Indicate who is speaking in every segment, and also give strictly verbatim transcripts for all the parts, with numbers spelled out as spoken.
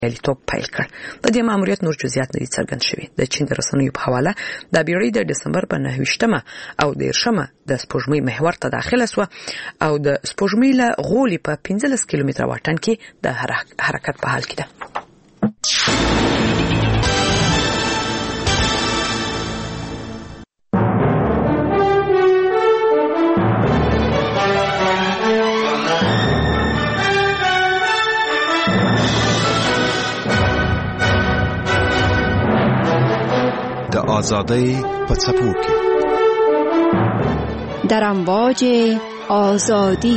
Speaker 1: لیتوب پیل کړ. د دې ماموریت نور جزئیات نه دي څرګند شوي. د چین د رسنیو په حواله د بیړۍ د دسمبر په نهه ویشتمه او دیرشمه د سپوږمۍ محور ته داخله شوه او د سپوږمۍ له غولي په پنځلس کیلومتره واټن کې د حرکت په حال کې ده.
Speaker 2: د آزادۍ په څپو کې
Speaker 3: در امواج آزادی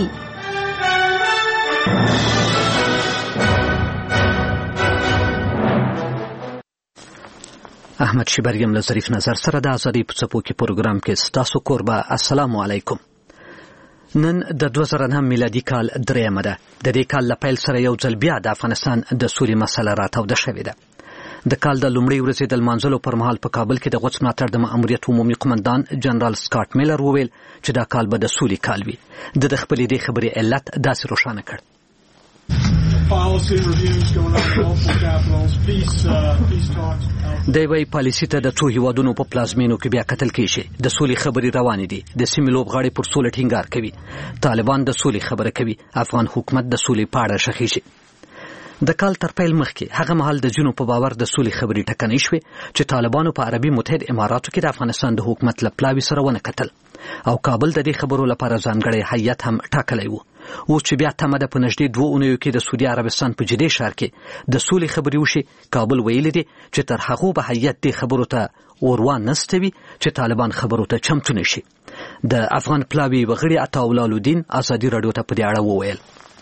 Speaker 4: احمد شیبریم له ظریف نظر سره د آزادۍ په څپو کې پروګرام کې ستاسو کوربه. السلام علیکم. نن د دوه زره نهم میلادي کال دریمه ده. د دې کال له پیل سره یو ځل بیا د افغانستان د سولې مسله راتاوده شوې ده. د کال د لومړۍ ورځې د لمانځلو پر مهال په کابل کې د غوڅ ملاتړ د ماموریت عمومي قومندان جنرال سکاټ میلر وویل چې دا کال به د سولې کال وي. د د خپلې دې خبرې علت داسې روښانه کړ. دی وايي پالیسي ته د څو هیوادونو په پلازمینو کې بیا کتل کېږي. د سولې خبرې روانې دي. د سیمې لوبغاړي پر سوله ټینګار کوي. طالبان د سولې خبره کوي. افغان حکومت د سولې په اړه شخیږي. د کال تر پیل مخکې هغه مهال د جنوب په باور د سولې خبرې ټکنۍ شوې چې طالبانو په عربي متحد اماراتو کې د افغانستان د حکومت له پلاوي سره ونه کتل او کابل د دې خبرو لپاره ځانګړی هیئت هم ټاکلی و. اوس چې بیا تمه ده په نږدې دوه اونیو کې د سعودي عربستان په جدې ښار کې د سولې خبرې وشي. کابل ویلي دی چې تر هغو به هیئت دې خبرو ته اور وانستوي چې طالبان خبرو ته چمتو نشي. د افغان پلاوي وغړي عطاءالله الدین ازادي راډیو ته په دې اړه وویل.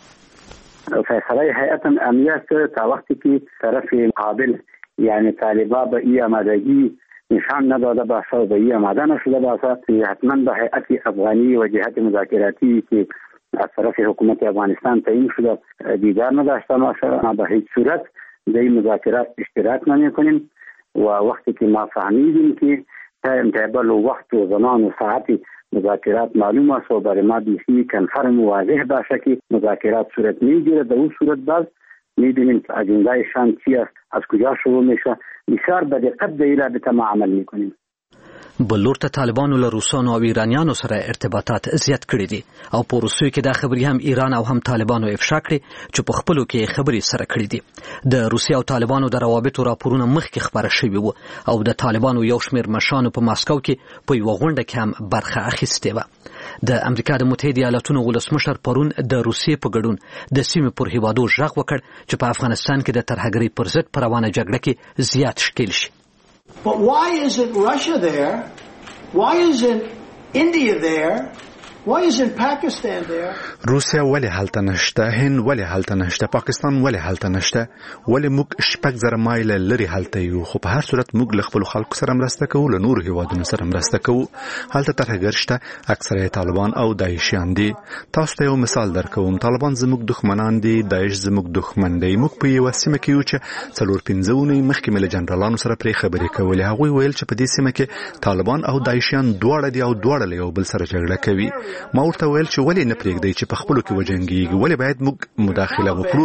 Speaker 5: فیصله هیئت امنیت تا وقتی که طرف مقابل یعنی طالبان به این آمادگی نشان نداده باشه و به این آماده نشده باشه حتما به هیئت افغانی و جهت مذاکراتی که از طرف حکومت افغانستان تعیین شده دیدار نداشته باشه به هیچ صورت در این مذاکرات اشتراک نمی‌کنیم و وقتی که ما فهمیدیم که انتقال وقت و زمان و ساعتی مذاکرات معلوم است و برای ما بیسی کنفرم و واضح باشه که مذاکرات صورت میگیره. در اون صورت باز میبینیم که اجنده شان چی است، از کجا شروع میشه، بسیار به دقت در این رابطه ما عمل میکنیم.
Speaker 4: بلور ته طالبانو له روسانو او ایرانیانو سره ارتباطات زیات کړي دي او په روسیو کې دا خبرې هم ایران او هم طالبانو افشا کړي چې په خپلو کې خبرې سره کړي دي. د روسیې او طالبانو د روابطو راپورونه مخکې خبره شوي وو او د طالبانو یو شمېر مشرانو په ماسکو کې په یوه غونډه کې هم برخه اخیستې وه. د امریکا د متحده ایالاتونو ولسمشر پرون د روسیې په ګډون د سیمې پر هیوادو غږ وکړ چې په افغانستان کې د ترهګرۍ پر ضد په روانه جګړه کې زیات ښکیل شي.
Speaker 6: But why isn't Russia there? Why isn't India there? Why isn't Pakistan there?
Speaker 2: روسیا ولې هلته نشته؟ هند ولې هلته نشته؟ پاکستان ولې هلته نشته؟ ولې موږ شپږ زره مایله لرې هلته یو؟ خو په هر صورت موږ له خپلو خلکو سره مرسته کوو، له نورو هیوادونو سره مرسته کوو. هلته ترهګر شته، اکثره طالبان او داعشیان دي. تاسو ته یو مثال درکوم. طالبان زموږ دښمنان دي، داعش زموږ دښمن دی. موږ په یوه سیمه کې یو چې څلور پنځه اونۍ مخکې مې له جنرالانو سره پرې خبرې کولې. هغوی ویل چې په دې سیمه کې طالبان او داعشیان دواړه دي او دواړه له یو بل سره جګړه کوي. ما ورته ویل چې ولې نه پرېږدئ چې په خپلو کې وجنګېږي؟ ولې باید موږ مداخله وکړو؟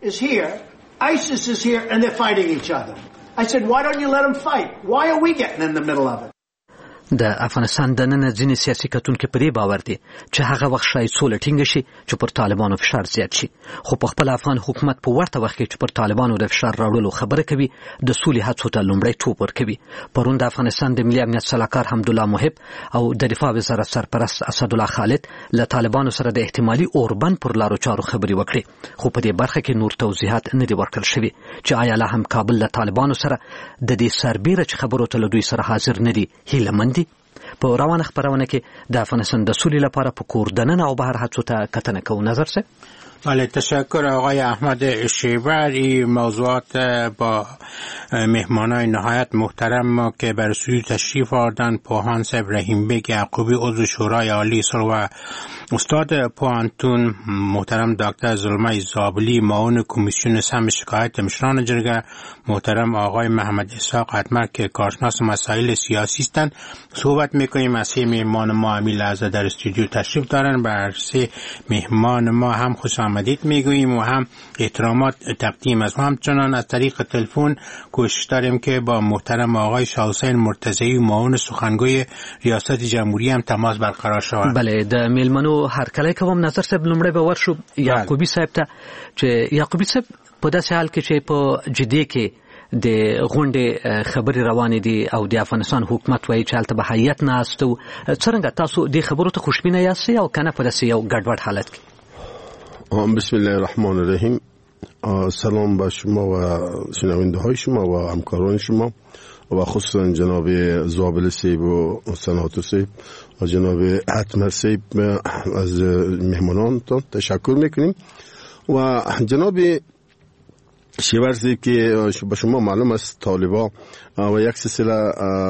Speaker 6: ISIS is here and they're fighting each other. I said, why don't you let them fight? Why are we getting in the middle of it?
Speaker 4: د افغانستان د نن ځینې سیاسي کتونکو په دې باور دي چې هغه وخت شاید سوله ټینګه شي چې پر طالبانو فشار زیات شي. خو په خپل افغان حکومت په ورته وخت کې چې پر طالبانو د فشار راوړلو خبره کوي د سولې هڅو ته لومړیتوب ورکوي. پرون د افغانستان د ملي امنیت سلاکار حمدالله محب او د دفاع وزارت سرپرست اسدالله خالد له طالبانو سره د احتمالي اوربند پر لارو چارو خبرې وکړي. خو په دې برخه کې نور توضیحات نه دي ورکړل شوي چې آیا لا هم کابل له طالبانو سره د دې سربیره چې خبرو ته له دوی سره حاضر نه دي هیله مند دي. په روانه خبرونه کې د افغانستان د سولې لپاره په کور دننه او بهر هڅو ته کتنه کوو. نظر څه؟
Speaker 7: بله، تشکر آقای احمد شیبر. این موضوعات با مهمانای نهایت محترم ما که بر سوی تشریف آوردن، پوهان صاحب رحیم بیگ یعقوبی عضو شورای عالی و استاد پوهنتون محترم دکتر زلمه زابلی معاون کمیسیون سم شکایت مشران جرگه، محترم آقای محمد اسحاق اتمر که کارشناس مسائل سیاسی هستند صحبت میکنیم. از سه مهمان ما همین لحظه در استودیو تشریف دارن. بر سه مهمان ما هم خوش آمدید آمدید میگوییم و هم احترامات تقدیم است. و همچنان از طریق تلفن کوشش داریم که با محترم آقای شاه حسین مرتضی معاون سخنگوی ریاست جمهوری هم تماس برقرار شود.
Speaker 4: بله د میلمنو هر کله کوم نظر صاحب لمړی به ورشو یعقوبی صاحب ته چې یعقوبی صاحب په داسې حال کې چې په جدي کې د غونډې خبري روانې دي او د افغانستان حکومت وایي چې هلته به هیئت ناست و، څرنګه تاسو د خبرو ته خوشبینه یاست او کنه په داسې یو ګډوډ حالت کې؟
Speaker 8: بسم الله الرحمن الرحیم. سلام به شما و شنونده های شما و همکاران شما و خصوصا جناب زابل سیب و سناتور سیب و جناب حتمر سیب از مهمانانتان تشکر میکنیم. و جناب شیورزی که به شما معلوم است طالبا و یک سلسله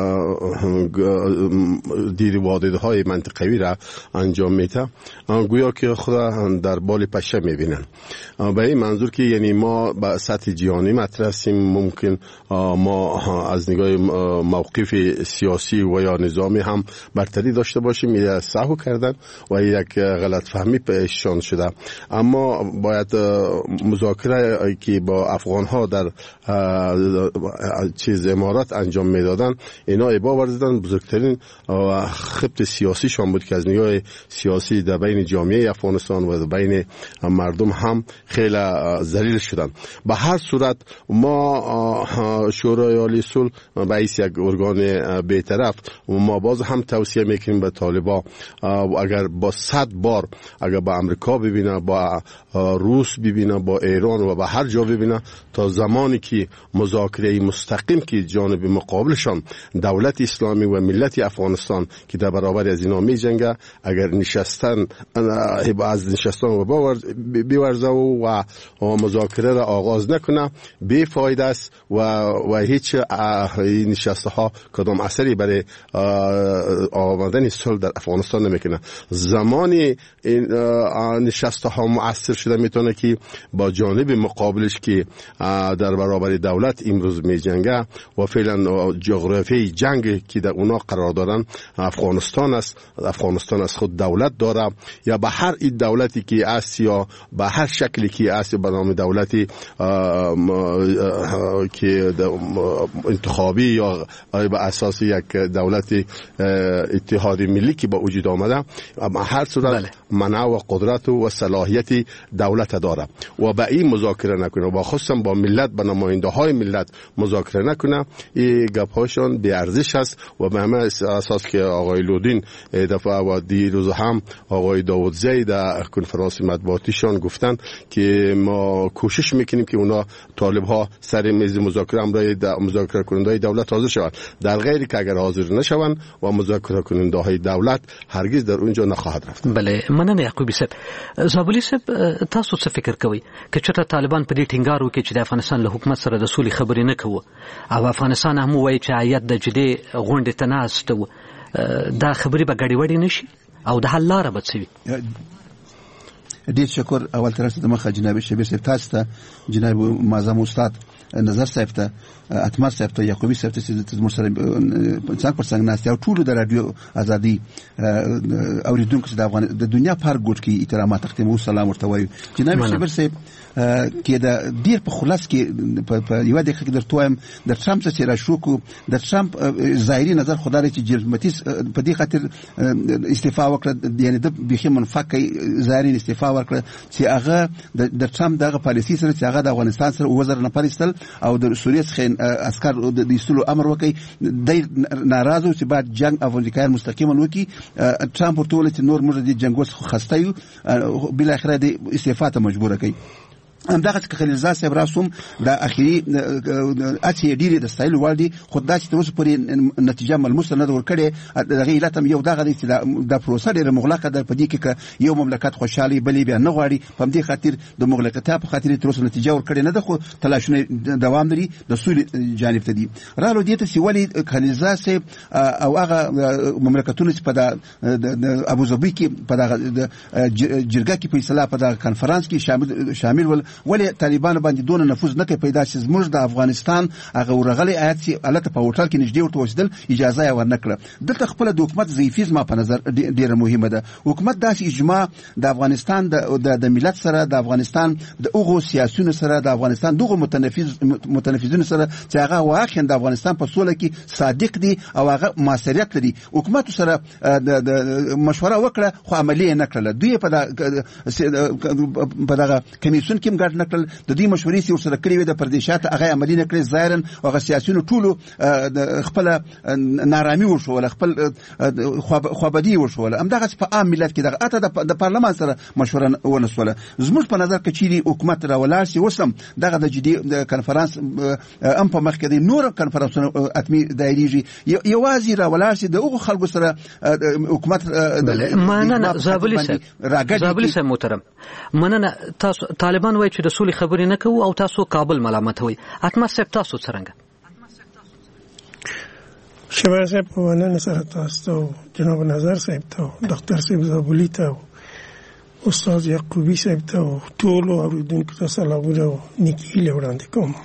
Speaker 8: دیر واحدهای منطقوی را انجام میده، گویا که خود در بال پشه میبینن. به این منظور که یعنی ما به سطح جهانی مطرح هستیم، ممکن ما از نگاه موقف سیاسی و یا نظامی هم برتری داشته باشیم، یا سهو کردن و یک غلط فهمی پیششان شده. اما باید مذاکره که با افغان ها در چیز امارات انجام میدادن، اینا ابا ورزیدن بزرگترین خبت سیاسی شان بود که از نگاه سیاسی در بین جامعه افغانستان و بین مردم هم خیلی ذلیل شدن. به هر صورت ما شورای عالی صلح به حیث یک ارگان بی‌طرف ما باز هم توصیه میکنیم به طالبا اگر با صد بار اگر با امریکا ببینه، با روس ببینه، با ایران و با هر جا ببینه، تا زمانی که مذاکره مستقیم که جانب مقابلشان دولت اسلامی و ملت افغانستان که در برابر از اینا می جنگه، اگر نشستن از نشستن و بیورزه و مذاکره را آغاز نکنه بی فایده است و و هیچ نشسته ها کدام اثری برای آمدن صلح در افغانستان نمیکنه. زمانی این نشسته ها مؤثر شده میتونه که با جانب مقابلش که در برابر دولت امروز می جنگه و فعلا جغرافی جنگ که در اونا قرار دارن افغانستان است، افغانستان از خود دولت داره یا به هر این دولتی که است یا به هر شکلی که است به نام دولتی که انتخابی یا به اساس یک دولت اتحادی ملی که با وجود آمده، اما هر صورت منع و قدرت و صلاحیت دولت داره و با این مذاکره نکنه و خصوصا با ملت به نماینده های ملت مذاکره نکنه، این گپ هاشون بی ارزش است و به همه اساس که آقای لودین دفعه و دیروز هم آقای داودزی در کنفرانس مطبوعاتیشان گفتن که ما کوشش میکنیم که اونا طالب ها سر میز مذاکره امرای مذاکره کننده های دولت حاضر شوند، در غیری که اگر حاضر نشوند و مذاکره کننده های دولت هرگز در اونجا نخواهد رفت.
Speaker 4: بله، مننه یعقوبی صاحب. زابلی صاحب تاسو څه فکر کوئ که چېرته طالبان په دې ټینګار وکړي چې د افغانستان له حکومت سره د سولې خبرې نه کوو او افغانستان هم وایي چې هیات د جدي غونډې ته ناست و، دا خبرې به ګډوډې نه شي او د حل لاره به څه وي؟
Speaker 9: ډېر شکر. اول تر څه د مخه جناب شبیر صاحب تاسو ته، جناب معظم استاد نظر صاحب ته، اتمر صاحب ته، یعقوبی صاحب ته چې موږ سره څنګه پر څنګه ناست او ټول د رادیو ازادي اوریدونکو د افغان د دنیا په هر ګوټ کې احترامات تقدیم او سلام ورته وایو. جناب شبیر صاحب کې د ډیر په خلاص کې په یو دقیقه کې درته وایم د ټرمپ چې را شو کو د ټرمپ ظاهري نظر خدای چې جرمتیس په دې خاطر استعفا وکړه، یعنی د بخي منفقه ظاهري استعفا وکړه چې هغه د ټرمپ دغه پالیسی سره چې هغه د افغانستان سره وزر نه پرېستل او د سوریه څخه عسكر د ایستلو امر وکړي، د ناراضه چې بعد جنگ افغانستان مستقیما وکړي. ټرمپ ورته ویل چې نور موږ د جنگ وس خسته یو، بل اخره د استعفا ته مجبور کړي. همدغه چې خلیلزاد صاحب راسوم د اخیری اته ډیره د ستایل وړدي خدای چې اوس پرې نتیجه ملموسه نه ورکړي. دغه علت هم یو دغه چې د پروسه ډیره مغلقه در پدې کې یو مملکت خوشحالي بلې بیا نه غواړي، په دې خاطر د مغلقتیا په خاطر تر اوسه نتیجه ورکړي نه ده، خو تلاشونه دوام لري د سولې جانب ته دي. رالو دې ته چې ولی خلیلزاد صاحب او هغه مملکتونه چې په د ابوظبي کې په دغه جرګه کې په اصلاح په دغه کانفرنس کې شامل شامل ول ولې طالبان باندې دون نفوذ نه کوي پیدا چې زموږ د افغانستان هغه ورغلي آیت چې الته په هوټل کې نږدې ورته وسیدل اجازه یې ورنکړه. دلته خپل د حکومت ضعیفي زما په نظر ډیره مهمه ده. حکومت داسې اجماع د افغانستان د د ملت سره، د افغانستان د اوغو سیاسيونو سره، د افغانستان دغه متنفذ متنفذونو سره چې هغه واقعا د افغانستان په سوله کې صادق دي او هغه مؤثریت لري، حکومت سره د مشوره وکړه خو عملی نه کړله. دوی په په دغه کمیسیون کې ګډ نه کړل، د دوی مشورې چې ورسره کړې وې د پردیشات هغه عملی نه کړې. ظاهرا هغه سیاسيونو ټولو خپل نارامي وشول، خپل خوابدي وشول. همدغه په عام ملت کې دغه اته د پارلمان سره مشوره ونه سوله. زموږ په نظر کې چې حکومت را ولاړ شي وسم دغه د جدي کانفرنس ام په مخ کې د نور کانفرنسونو اتمی دایریږي یوازې را ولاړ شي د هغو خلکو سره حکومت
Speaker 4: مننه. زابلی صاحب زابلی صاحب محترم، مننه. تاسو طالبان وایي چې د سولې خبرې نه کوو او تاسو کابل ملامتوي. اتمر صاحب تاسو څنګه؟
Speaker 10: شباب صاحب په مننه سره تاسو ته، جناب نظر صاحب ته، ډاکټر صاحب زابلی ته، استاد یعقوبی صاحب ته، ټول اوریدونکو ته سلامونه او نیکي هیلې وړاندې کوم.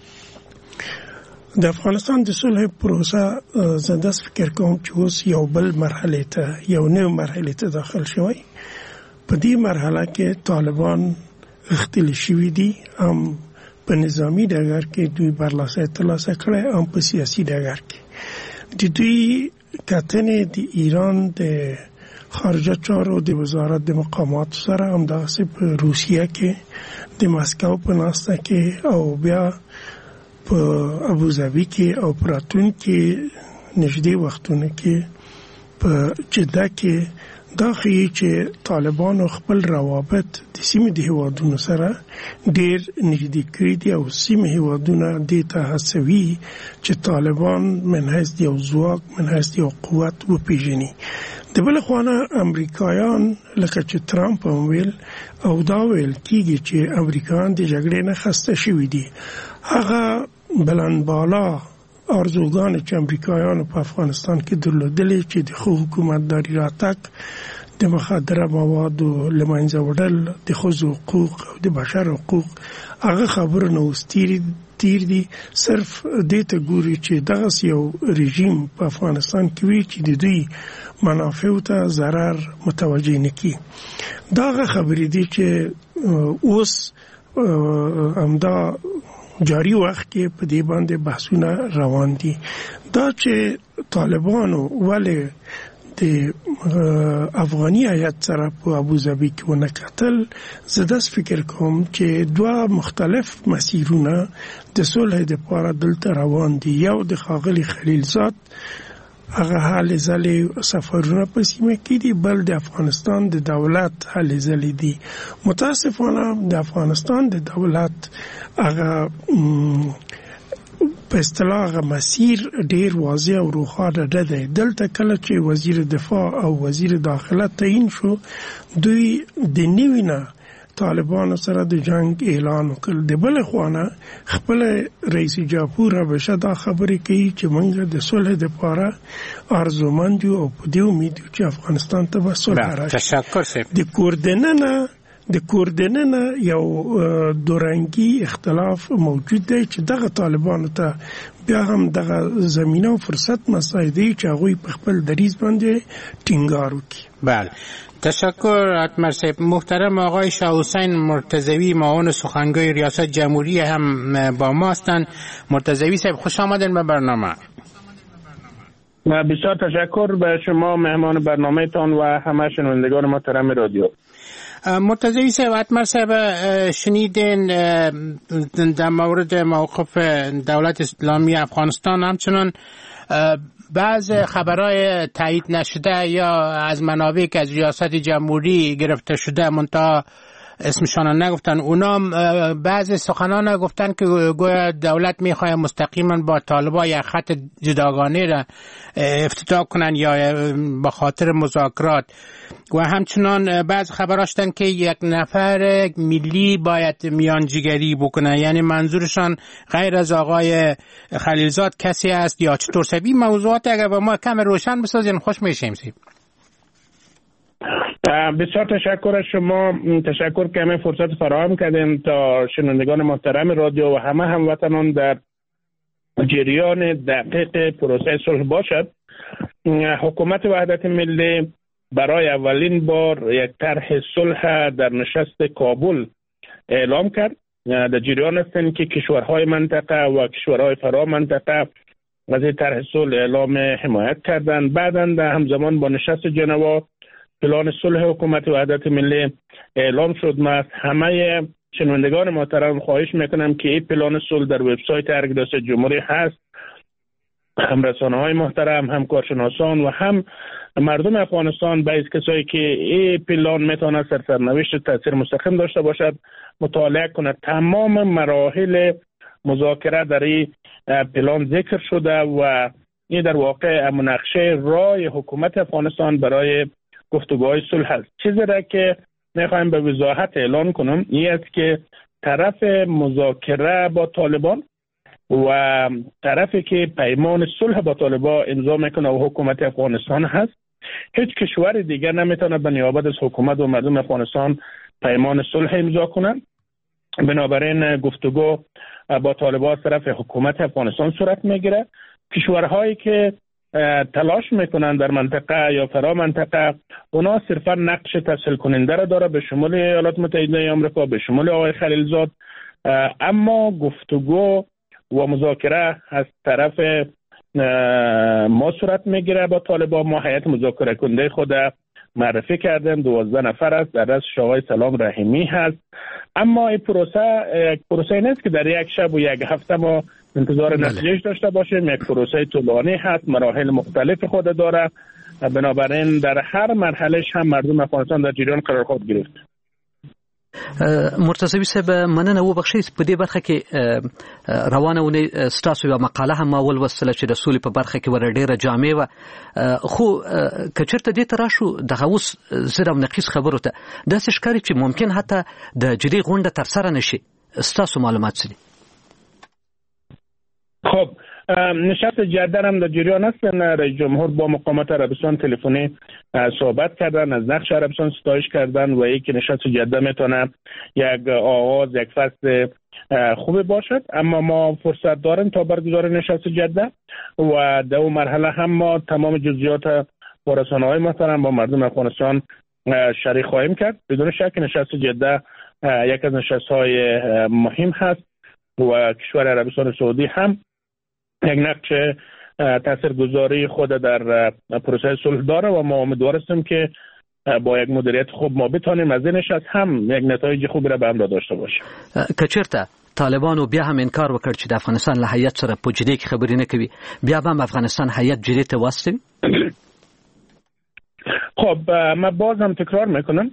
Speaker 10: د افغانستان د صلح پروسه زه داسې فکر کوم چې اوس یو بل مرحله ته، یو نوې مرحله ته داخل شوی. په دې مرحله کې طالبان اختل شوي دي، هم په نظامی ډګر کې دوی برلاسي ترلاسه کړی، هم په سیاسي ډګر کې. د دوی کتنې د ایران د خارجه چارو د وزارت د مقامات سره، هم داسې په روسیه کې د مسکو په ناسته کې او بیا په ابوظبي کې او په راتلونکي نږدې وختونو کې په جده کې دا ښیي چې طالبانو خپل روابط د سیمې د هیوادونو سره ډېر نږدې کړي دي او سیمې هیوادونه دې ته هڅوي چې طالبان من حیث د یو ځواک، من حیث د یو قوت وپېژني. د بل خوا امریکایان لکه چې ترامپ هم ویل او دا ویل کېږي چې امریکایان د جګړې نه خسته شوي دي. هغه بلندبالا ارزوګانې چې امریکایانو په افغانستان کې درلودلې چې د ښه حکومتداري راتګ، د مخدره موادو له منځه وړل، د ښځو حقوق او د بشر حقوق، هغه خبرو نه اوس تیر دي. صرف دې ته ګوري چې دغسې یو رژیم په افغانستان کې وي چې د دوی منافعو ته ضرر متوجه نه کړي. دا هغه خبرې دي چې اوس همدا جاری وخت کې په دې باندې بحثونه روان دي. دا چې طالبانو ولې د افغاني هیات سره په ابوظبي کې ونه کتل، زه داسې فکر کوم چې دوه مختلف مسیرونه د صلح دپاره دلته روان دي. یو د ښاغلي خلیلزاد هغه هلې ځلې سفرونه په سیمه کې دي، بل د افغانستان د دولت هلې ځلې دي. متاسفانه د افغانستان د دولت هغه په اصطلاح هغه مسیر ډیر واضح او روښانه نه دی. دلته کله چې وزیر دفاع او وزیر داخله تعیین شو، دوی د نوي نه طالبانو سره د جنگ اعلان وکړ. د بل خوانه خپل رئیس جمهور همیشه دا خبرې کوي چې موږ د صلح دپاره ارزومند یو او په دې امید یو چې افغانستان ته به صلح راشي.
Speaker 7: تشکر صاحب.
Speaker 10: د کوردننه د کوردننه یو دورنګي اختلاف موجود دی چې دغه طالبانو ته بیا هم دغه زمینه او فرصت مساعدي چې هغوی په خپل دریځ باندې ټینګار وکړي.
Speaker 7: بله، تشکر اتمر صاحب. محترم آقای شاه حسین مرتضوی، معاون سخنگوی ریاست جمهوری هم با ما هستند. مرتضوی صاحب خوش آمدین به برنامه.
Speaker 11: بسیار تشکر به شما مهمان برنامه تان و همه شنوندگان محترم رادیو.
Speaker 7: مرتضوی صاحب، اتمر صاحب شنیدین در مورد موقف دولت اسلامی افغانستان، همچنان بعض خبرهای تایید نشده یا از منابع که از ریاست جمهوری گرفته شده منتها اسمشان نگفتن، اونا بعض سخنان گفتن که گویا دولت میخواه مستقیما با طالبان یک خط جداگانه را افتتاح کنن یا با خاطر مذاکرات، و همچنان بعض خبراشتن که یک نفر ملی باید میانجیگری بکنه، یعنی منظورشان غیر از آقای خلیلزاد کسی است یا چطور؟ سبی موضوعات اگر با ما کم روشن بسازین خوش میشیم.
Speaker 11: بسیار تشکر از شما. تشکر که همه فرصت فراهم کردین تا شنوندگان محترم رادیو و همه هموطنان در جریان دقیق پروسه صلح باشد. حکومت وحدت ملی برای اولین بار یک طرح صلح در نشست کابل اعلام کرد. در جریان هستند که کشورهای منطقه و کشورهای فرا منطقه از این طرح صلح اعلام حمایت کردند. بعداً در همزمان با نشست ژنوا پلان صلح حکومت وحدت ملی اعلام شد. من همه شنوندگان محترم خواهش میکنم که این پلان صلح در وبسایت ارگ ریاست جمهوری هست. هم رسانه‌های محترم، هم کارشناسان و هم مردم افغانستان باید کسایی که این پلان میتونه سر سرنوشت تاثیر مستقیم داشته باشد مطالعه کنند. تمام مراحل مذاکره در این پلان ذکر شده و این در واقع مناقشه راه حکومت افغانستان برای گفتگوهای صلح است. چیزی را که میخوایم به وضاحت اعلان کنم این است که طرف مذاکره با طالبان و طرفی که پیمان صلح با طالبان امضا میکنه و حکومت افغانستان هست، هیچ کشور دیگر نمیتونه به نیابت از حکومت و مردم افغانستان پیمان صلح امضا کنند. بنابراین گفتگو با طالبان از طرف حکومت افغانستان صورت میگیره. کشورهایی که تلاش میکنن در منطقه یا فرا منطقه اونا صرفا نقش تسهیل کننده را داره، به شمول ایالات متحده آمریکا، به شمول آقای خلیلزاد، اما گفتگو و مذاکره از طرف ما صورت میگیره با طالبان. ما هیئت مذاکره کننده خود معرفی کردیم، دوازده نفر است، در رأسش آقای سلام رحیمی هست. اما این پروسه یک پروسه نیست که در یک شب و یک هفته ما انتظار نتیجهش داشته باشیم. یک پروسه طولانی هست، مراحل مختلف خود داره. بنابراین در هر مرحلهش هم مردم افغانستان در جریان قرار خود گرفت.
Speaker 4: مرتضوی صاحب مننه وبخښئ په دې برخه کې روانه ونې ستاسو یو مقاله هم ما ولوستله چې د سولې په برخه کې ور ډېره جامع وه، خو که چېرته دې ته راشو دغه اوس زر او نقیص خبرو ته داسې ښکاري چې ممکن حتی د جدي غونډه ترسره نه شي. ستاسو معلومات څه دي؟
Speaker 11: خب نشست جده هم در جریان هستن. رئیس جمهور با مقامات عربستان تلفنی صحبت کردن، از نقش عربستان ستایش کردن و اینکه نشست جده میتونه یک آغاز یک فصل خوبی باشد. اما ما فرصت داریم تا برگزار نشست جده و در اون مرحله هم ما تمام جزئیات با رسانه‌های محترم با مردم افغانستان شریک خواهیم کرد. بدون شک نشست جده یک از نشست‌های مهم هست و کشور عربستان سعودی هم یک نقش تاثیرگذاری خود در پروسه صلح داره و ما امیدوار هستیم که با یک مدیریت خوب ما بتونیم از این نشست هم یک نتایج خوبی را به همراه داشته باشیم.
Speaker 4: که چیرته طالبانو بیا هم انکار وکړ چې د افغانستان له هیئت سره په جدي کې خبرې نه کوي، بیا هم افغانستان هیئت جدي ته واستوي؟
Speaker 11: خب من باز هم تکرار میکنم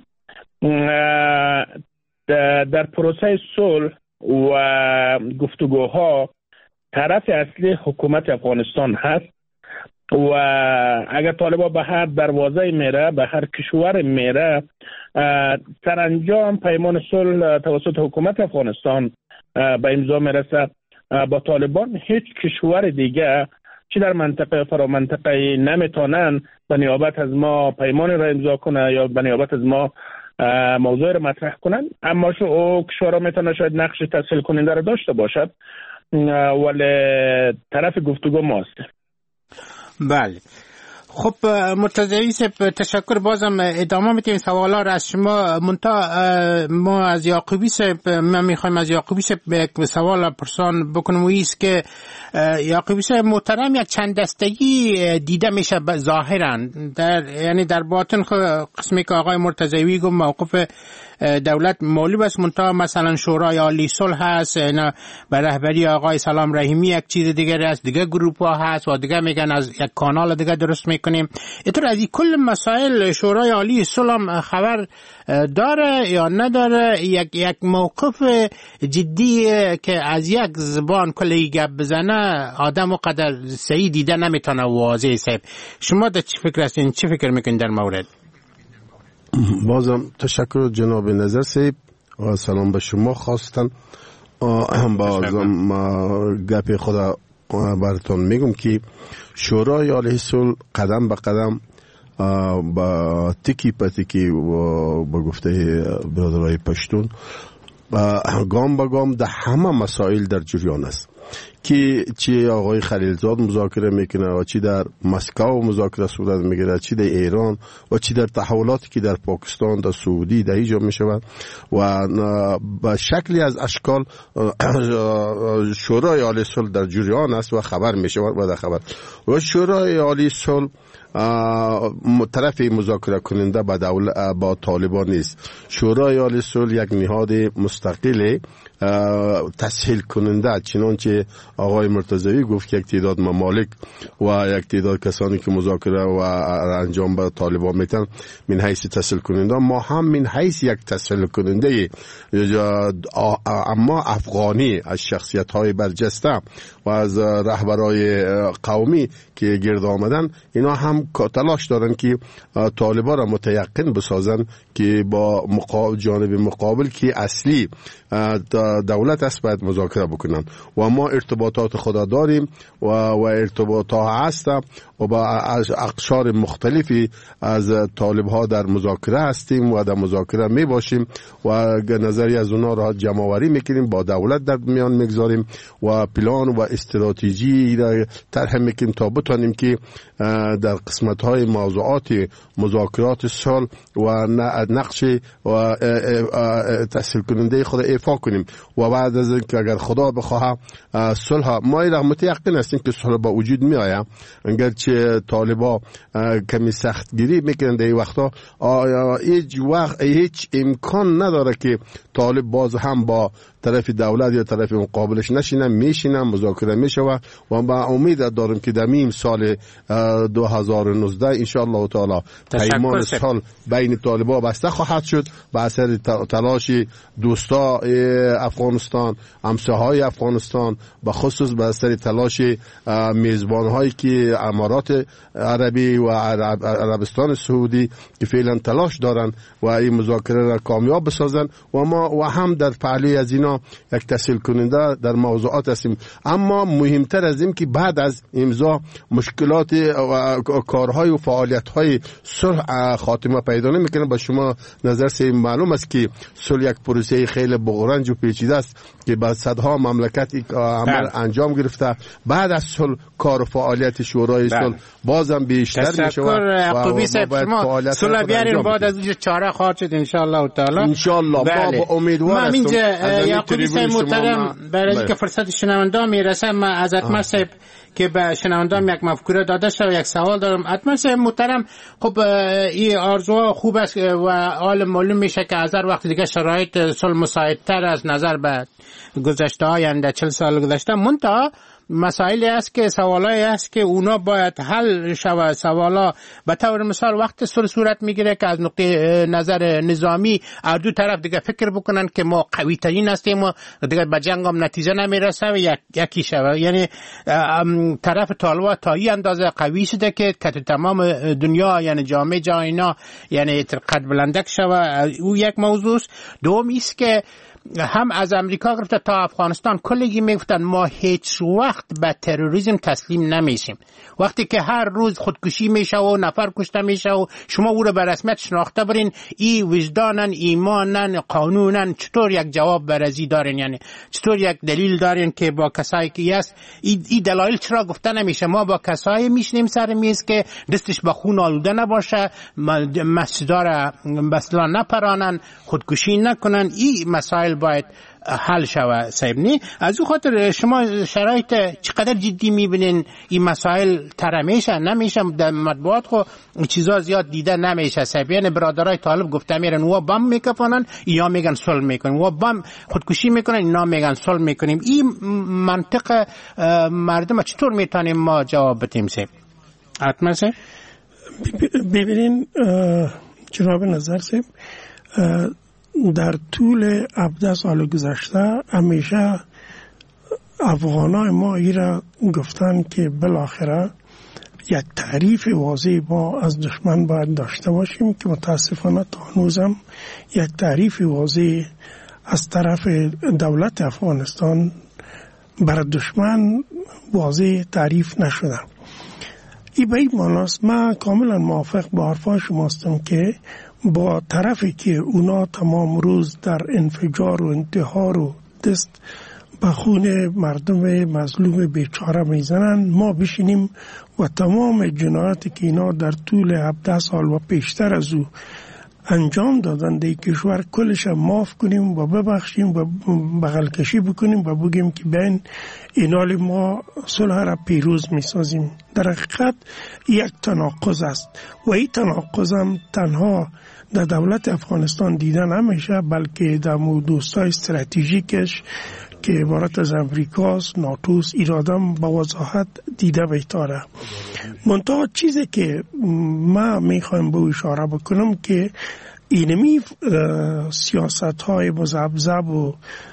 Speaker 11: در پروسه صلح و گفتگوها طرف اصلی حکومت افغانستان هست و اگر طالبان به هر دروازه میره، به هر کشور میره، سرانجام پیمان صلح توسط حکومت افغانستان به امضا میرسه. با طالبان هیچ کشور دیگه چی در منطقه فرا منطقه نمیتونن به نیابت از ما پیمان را امضا کنه یا به نیابت از ما موضوع را مطرح کنن. اما شو او کشورها میتونه شاید نقش تسهیل کننده را داشته باشد ولی طرف گفتگو ماست.
Speaker 7: بله. خب مرتضوی صاحب تشکر. بازم ادامه میتیم سوالا را از شما. منتها ما از یعقوبی صاحب ما میخوایم از یعقوبی صاحب یک سوال پرسان بکنم و ایست که یعقوبی صاحب محترم یک چند دستگی دیده میشه ظاهرا در یعنی در باطن قسمی که آقای مرتضوی گفت موقف دولت معلوم است، منتها مثلا شورای عالی صلح هست اینا به رهبری آقای سلام رحیمی یک چیز دیگه است، دیگه گروپ ها هست و دیگه میگن از یک کانال دیگه درست میکنیم. اینطور از این کل مسائل شورای عالی صلح خبر داره یا نداره؟ یک یک موقف جدی که از یک زبان کلی گپ بزنه آدم و قدر صحیح دیده نمیتونه واضح صاحب. شما در چی فکر هستین؟ چی فکر میکنین در مورد؟
Speaker 8: بازم تشکر جناب نظر صاحب و سلام به شما خواستن. بازم گپ خدا براتون میگم که شورای عالی صلح قدم به قدم با تکی پتکی با گفته برادرای پشتون گام به گام در همه مسائل در جریان است که چی آقای خلیلزاد مذاکره میکنه و چی در مسکو مذاکره صورت میگیره، چی در ایران و چی در تحولاتی که در پاکستان، در سعودی در اینجا میشود و به شکلی از اشکال شورای عالی صلح در جریان است و خبر میشود و در خبر و شورای عالی صلح طرف مذاکره کننده با دولت با طالبان نیست. شورای عالی صلح یک نهاد مستقل تسهیل کننده، چنانچه آقای مرتضوی گفت که یک تعداد ممالک و یک تعداد کسانی که مذاکره و انجام با طالبان میتن من حیث تسهیل کننده، ما هم من حیث یک تسهیل کننده اما افغانی از شخصیت های برجسته و از رهبرای قومی که گرد آمدن، اینا هم تلاش دارن که طالبان را متیقن بسازن که با مقابل جانب مقابل که اصلی دولت است باید مذاکره بکنن و ما ارتباطات خدا داریم و و ارتباطات هست و با اقشار مختلفی از طالب ها در مذاکره هستیم و در مذاکره می باشیم و نظری از اونا را جمع آوری میکنیم، با دولت در میان میگذاریم و پلان و استراتژی را طرح میکنیم تا بتونیم که در قسمت های موضوعات مذاکرات صلح و نقش و تسهیل کننده خود ایفا کنیم و بعد از اینکه اگر خدا بخواه صلح، ما را متیقن هستیم که صلح با وجود می آید، اگرچه طالبا کمی سختگیری میکنند در این وقتا، هیچ وقت هیچ امکان نداره که طالب باز هم با طرف دولت یا طرف مقابلش نشینن، میشینن مذاکره میشوه و با امید دارم که در میم سال دو هزار و نوزده ان شاء الله تعالی پیمان صلح بین طالبا بسته خواهد شد به اثر تلاش دوستا افغانستان، همسایه‌های افغانستان، به خصوص به اثر تلاش میزبان‌هایی که امارات عربی و عربستان سعودی که فعلا تلاش دارن و این مذاکره را کامیاب بسازن و ما و هم در فعالی از اینا یک تسهیل کننده در موضوعات هستیم. اما مهمتر از این که بعد از امضا مشکلات و کارهای و فعالیت‌های صلح خاتمه پیدا نمی‌کنه. با شما نظر سه معلوم است که صلح یک پروسه خیلی بغرنج و پیچیده است که بعد صدها مملکت عمل انجام گرفته. بعد از صلح کار و فعالیت شورای صلح بازم بیشتر میشه و
Speaker 7: یعقوبی صاحب صلح بیارین بعد از چاره خواهد شد ان شاء الله تعالی.
Speaker 8: ان شاء الله ما با امیدوار هستیم.
Speaker 7: یعقوبی صاحب محترم، برای اینکه فرصت شنونده میرسه، من از اتمر صاحب که به شنوندام یک مفکوره داده شد و یک سوال دارم. اتمر صاحب محترم، خب این آرزوها خوب است و حال معلوم میشه که از هر وقت دیگه شرایط صلح مساعدتر از نظر به گذشته آینده چهل سال گذشته، منتها مسائلی است که سوالایی است که اونا باید حل شود. سوالا به طور مثال وقت صلح صورت میگیره که از نقطه نظر نظامی هر دو طرف دیگه فکر بکنن که ما قوی ترین هستیم و دیگه به جنگ هم نتیجه نمیرسه و یک یکی شود. یعنی طرف طالبان تا این اندازه قوی شده که که تمام دنیا یعنی جامعه جهانی یعنی قد بلندک شود. او یک موضوع است. دوم است که هم از امریکا گرفته تا افغانستان کلگی میگفتن ما هیچ وقت به تروریسم تسلیم نمیشیم. وقتی که هر روز خودکشی میشه و نفر کشته میشه و شما او رو به رسمیت شناخته برین، ای وجدانن، ایمانن، قانونن، چطور یک جواب برزی دارین؟ یعنی چطور یک دلیل دارین که با کسایی که هست ای, ای دلایل چرا گفته نمیشه؟ ما با کسایی میشنیم سر میز که دستش به خون آلوده نباشه، مسجدا را بسلا نپرانن، خودکشی نکنن. این مسائل باید حل شود صاحب. نی از او خاطر شما شرایط چقدر جدی میبینین این مسائل تر میشه نمیشه؟ در مطبوعات خو چیزا زیاد دیده نمیشه صاحب. یعنی برادرای طالب گفته میرن و بم میکفنن، یا میگن صلح میکنیم، و بم خودکشی میکنن، اینا میگن صلح میکنیم. این منطق مردم چطور میتونیم ما جواب بدیم صاحب؟ حتما صاحب
Speaker 10: ببینین جناب نظر صاحب، در طول هفده سال گذشته همیشه افغانای ما ایرا گفتن که بالاخره یک تعریف واضح ما از دشمن باید داشته باشیم که متاسفانه تا هنوزم یک تعریف واضح از طرف دولت افغانستان بر دشمن واضح تعریف نشده. این به این معناست. من کاملا موافق با حرفان شماستم که با طرفی که اونا تمام روز در انفجار و انتحار و دست به خون مردم مظلوم بیچاره میزنن، ما بشینیم و تمام جنایاتی که اینا در طول هفده سال و پیشتر از او انجام دادن در کشور کلش معاف کنیم و ببخشیم و بغل کشی بکنیم و بگیم که بین اینال ما صلح را پیروز میسازیم. در حقیقت یک تناقض است و این تناقض هم تنها در دولت افغانستان دیده نمیشه، بلکه در دوستای استراتژیکش که عبارت از امریکاست، ناتوس، ایرادم با وضاحت دیده بیتاره. منتها چیزی که ما میخوایم به اشاره بکنم که اینمی سیاست های مذبذب و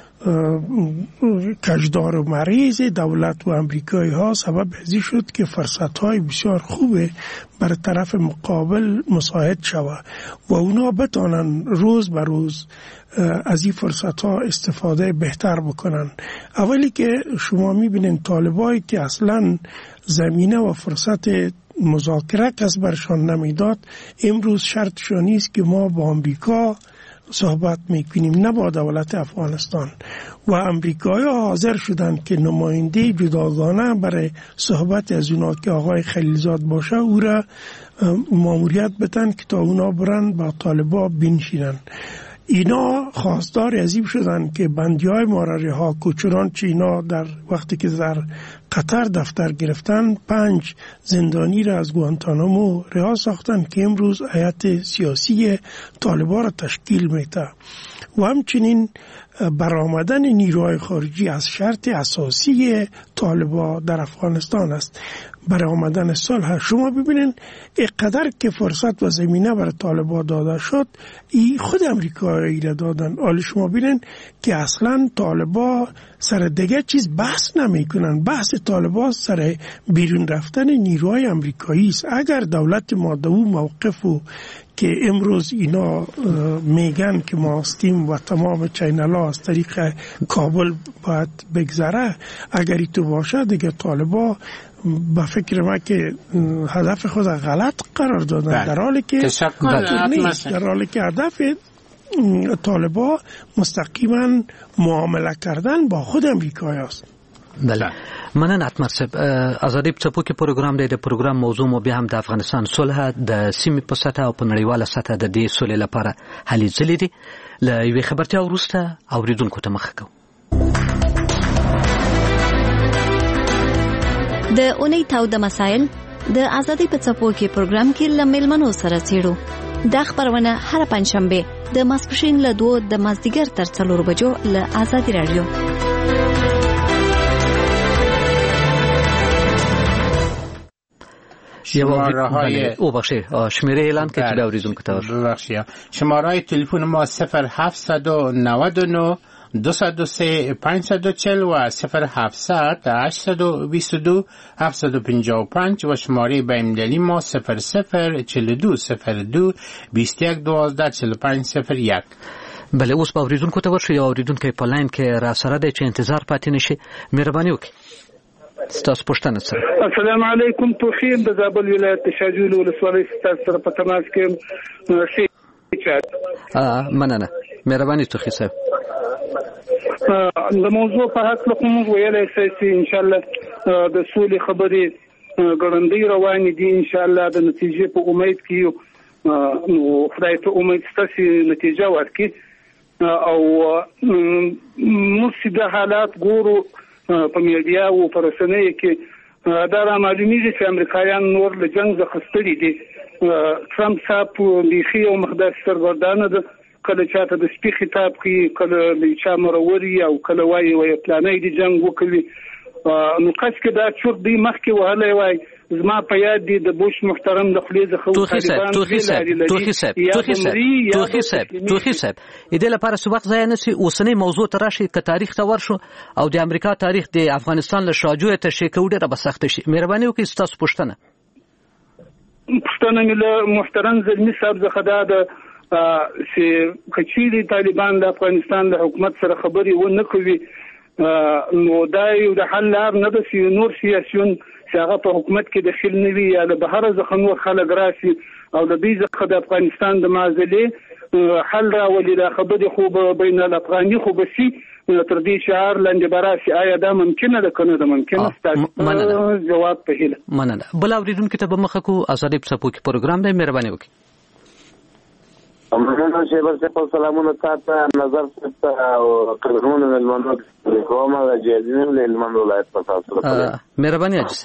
Speaker 10: کجدار و مریض دولت و امریکایی ها سبب ازی شد که فرصت های بسیار خوبه بر طرف مقابل مساعد شود و اونا بتانن روز به روز از این فرصت ها استفاده بهتر بکنن. اولی که شما میبینین طالبایی که اصلا زمینه و فرصت مذاکره کس برشان نمیداد، امروز شرطشان نیست که ما با امریکا صحبت میکنیم، نه با دولت افغانستان. و امریکایی حاضر شدن که نماینده جداگانه برای صحبت از اونا که آقای خلیلزاد باشه او را ماموریت بدن که تا اونا برن با طالبا بنشینن. اینا خواستار عزیب شدن که بندی های ما را رها کو، چنانچه اینا در وقتی که در قطر دفتر گرفتن پنج زندانی را از گوانتانامو رها ساختن که امروز هیئت سیاسی طالبان را تشکیل میده. و همچنین برآمدن نیروهای خارجی از شرط اساسی طالبان در افغانستان است، برای آمدن صلح. شما ببینین اینقدر که فرصت و زمینه برای طالبان داده شد، ای خود امریکایی را دادن. حالا شما ببینین که اصلا طالبان سر دیگه چیز بحث نمی کنن. بحث طالبان سر بیرون رفتن نیروهای امریکایی است. اگر دولت ما دو موقف و که امروز اینا میگن که ما هستیم و تمام چینل ها از طریق کابل باید بگذره، اگر ای تو باشه دیگه طالبا با فکر ما که هدف خود غلط قرار دادن، در حالی که نیست، در حالی که هدف طالبا مستقیما معامله کردن با خود امریکایی است.
Speaker 4: بله مننه اتمر صاحب. ازادي په څپو کې پروګرام دی. د پروګرام موضوع مو بیا هم د افغانستان صلح د سیمې په سطح او په نړیواله سطح د دې صلح لپاره هلې ځلې دي. له یوې خبرتیا وروسته اوریدونکو ته مخه کوو.
Speaker 12: د اونۍ تاوده مسایل د ازادي په څپو کې پروګرام کې له میلمنو سره څېړو. دا خبرونه هر پنځشنبه د ماسپښین له دوه د مازدیګر تر څلور بجو له ازادي رادیو.
Speaker 7: شماره های
Speaker 4: او بخشی شمیره اعلان که چه دوریزون که تاور
Speaker 7: بخشی شماره های تلفن ما صفر هفتصد و نود و نه دوصد و سه پانصد و چهل و صفر هفتصد هشتصد و بیست و دو هفتصد و پنجاه و پنج و شماره بین‌المللی ما صفر صفر چهل و دو صفر دو بیست و یک دوازده چهل و پنج صفر یک.
Speaker 4: بله اوس به اوریدونکو ته ورشو یا اوریدونکو په لاین کې را سره دی چې انتظار پاتې نشي. مهرباني وکړئ ستاسو پوښتنه سره.
Speaker 11: السلام علیکم. توخیم د زابل ولایت شاجول ولسوالۍ ستاسو سره په تماس کې شي چات.
Speaker 4: ا مننه مهرباني توخی صاحب.
Speaker 11: د موضوع په حق له کوم ویلای شئ ان شاء الله د سولې خبرې ګړندۍ روانې دي. ان شاء الله د نتیجې په امید کې نو خدای ته امید ستاسو نتیجه ورکړي او موږ د حالات ګورو په میډیا او په رسنیو کې دا را معلومیږي چې امریکایان نور له جنگ څخه ستړي دي. ټرمپ صاحب بیخي او مقدس سرګردانه ده، کله چاته د سپي خطاب کوي، کله د چا مروري او کله وایي وایي پلانې دي جنگ وکړي. نو قص کې دا چور دی مخکې وهلی وای زما په یاد دي د بوش محترم د خلیزه خو
Speaker 4: طالبان توخی صاحب توخی صاحب توخی صاحب توخی صاحب توخی صاحب اې د لپاره سبق ځای نه سي اوسنۍ موضوع تراشي ک تاریخ ته ورشو او د امریکا تاریخ د افغانستان له شاجوه ته شي کوډه را بسخت شي. مهرباني وکړئ تاسو پوښتنه
Speaker 11: پښتنه مل محترم زلمی صاحب زخه دا د چې کچېری طالبان د افغانستان د حکومت سره خبري و نه کوي نو دا یو د حل لار نه ده چې نور سیاسيون چې هغه په حکومت کې داخل نه وي یا د بهر څخه نور خلک راشي او د دې څخه د افغانستان د معضلې حل راولي. دا خبرې خو بین الافغاني خو بسي تر دې شعار لاندې براشي. آیا دا ممکنه ده کنه؟ ده ممکنه ستاسو جواب په هیله.
Speaker 4: مننه. بل اوریدونکو ته به مخه کو آزادۍ په څپو کې پروګرام دی، مهرباني وکړئ.
Speaker 13: امرونه شیبر سے سلامونه تاسو نظر ست او قانون المنو کومه د جیدین له المن ولایت په تاسو سره
Speaker 4: مهرباني اجازه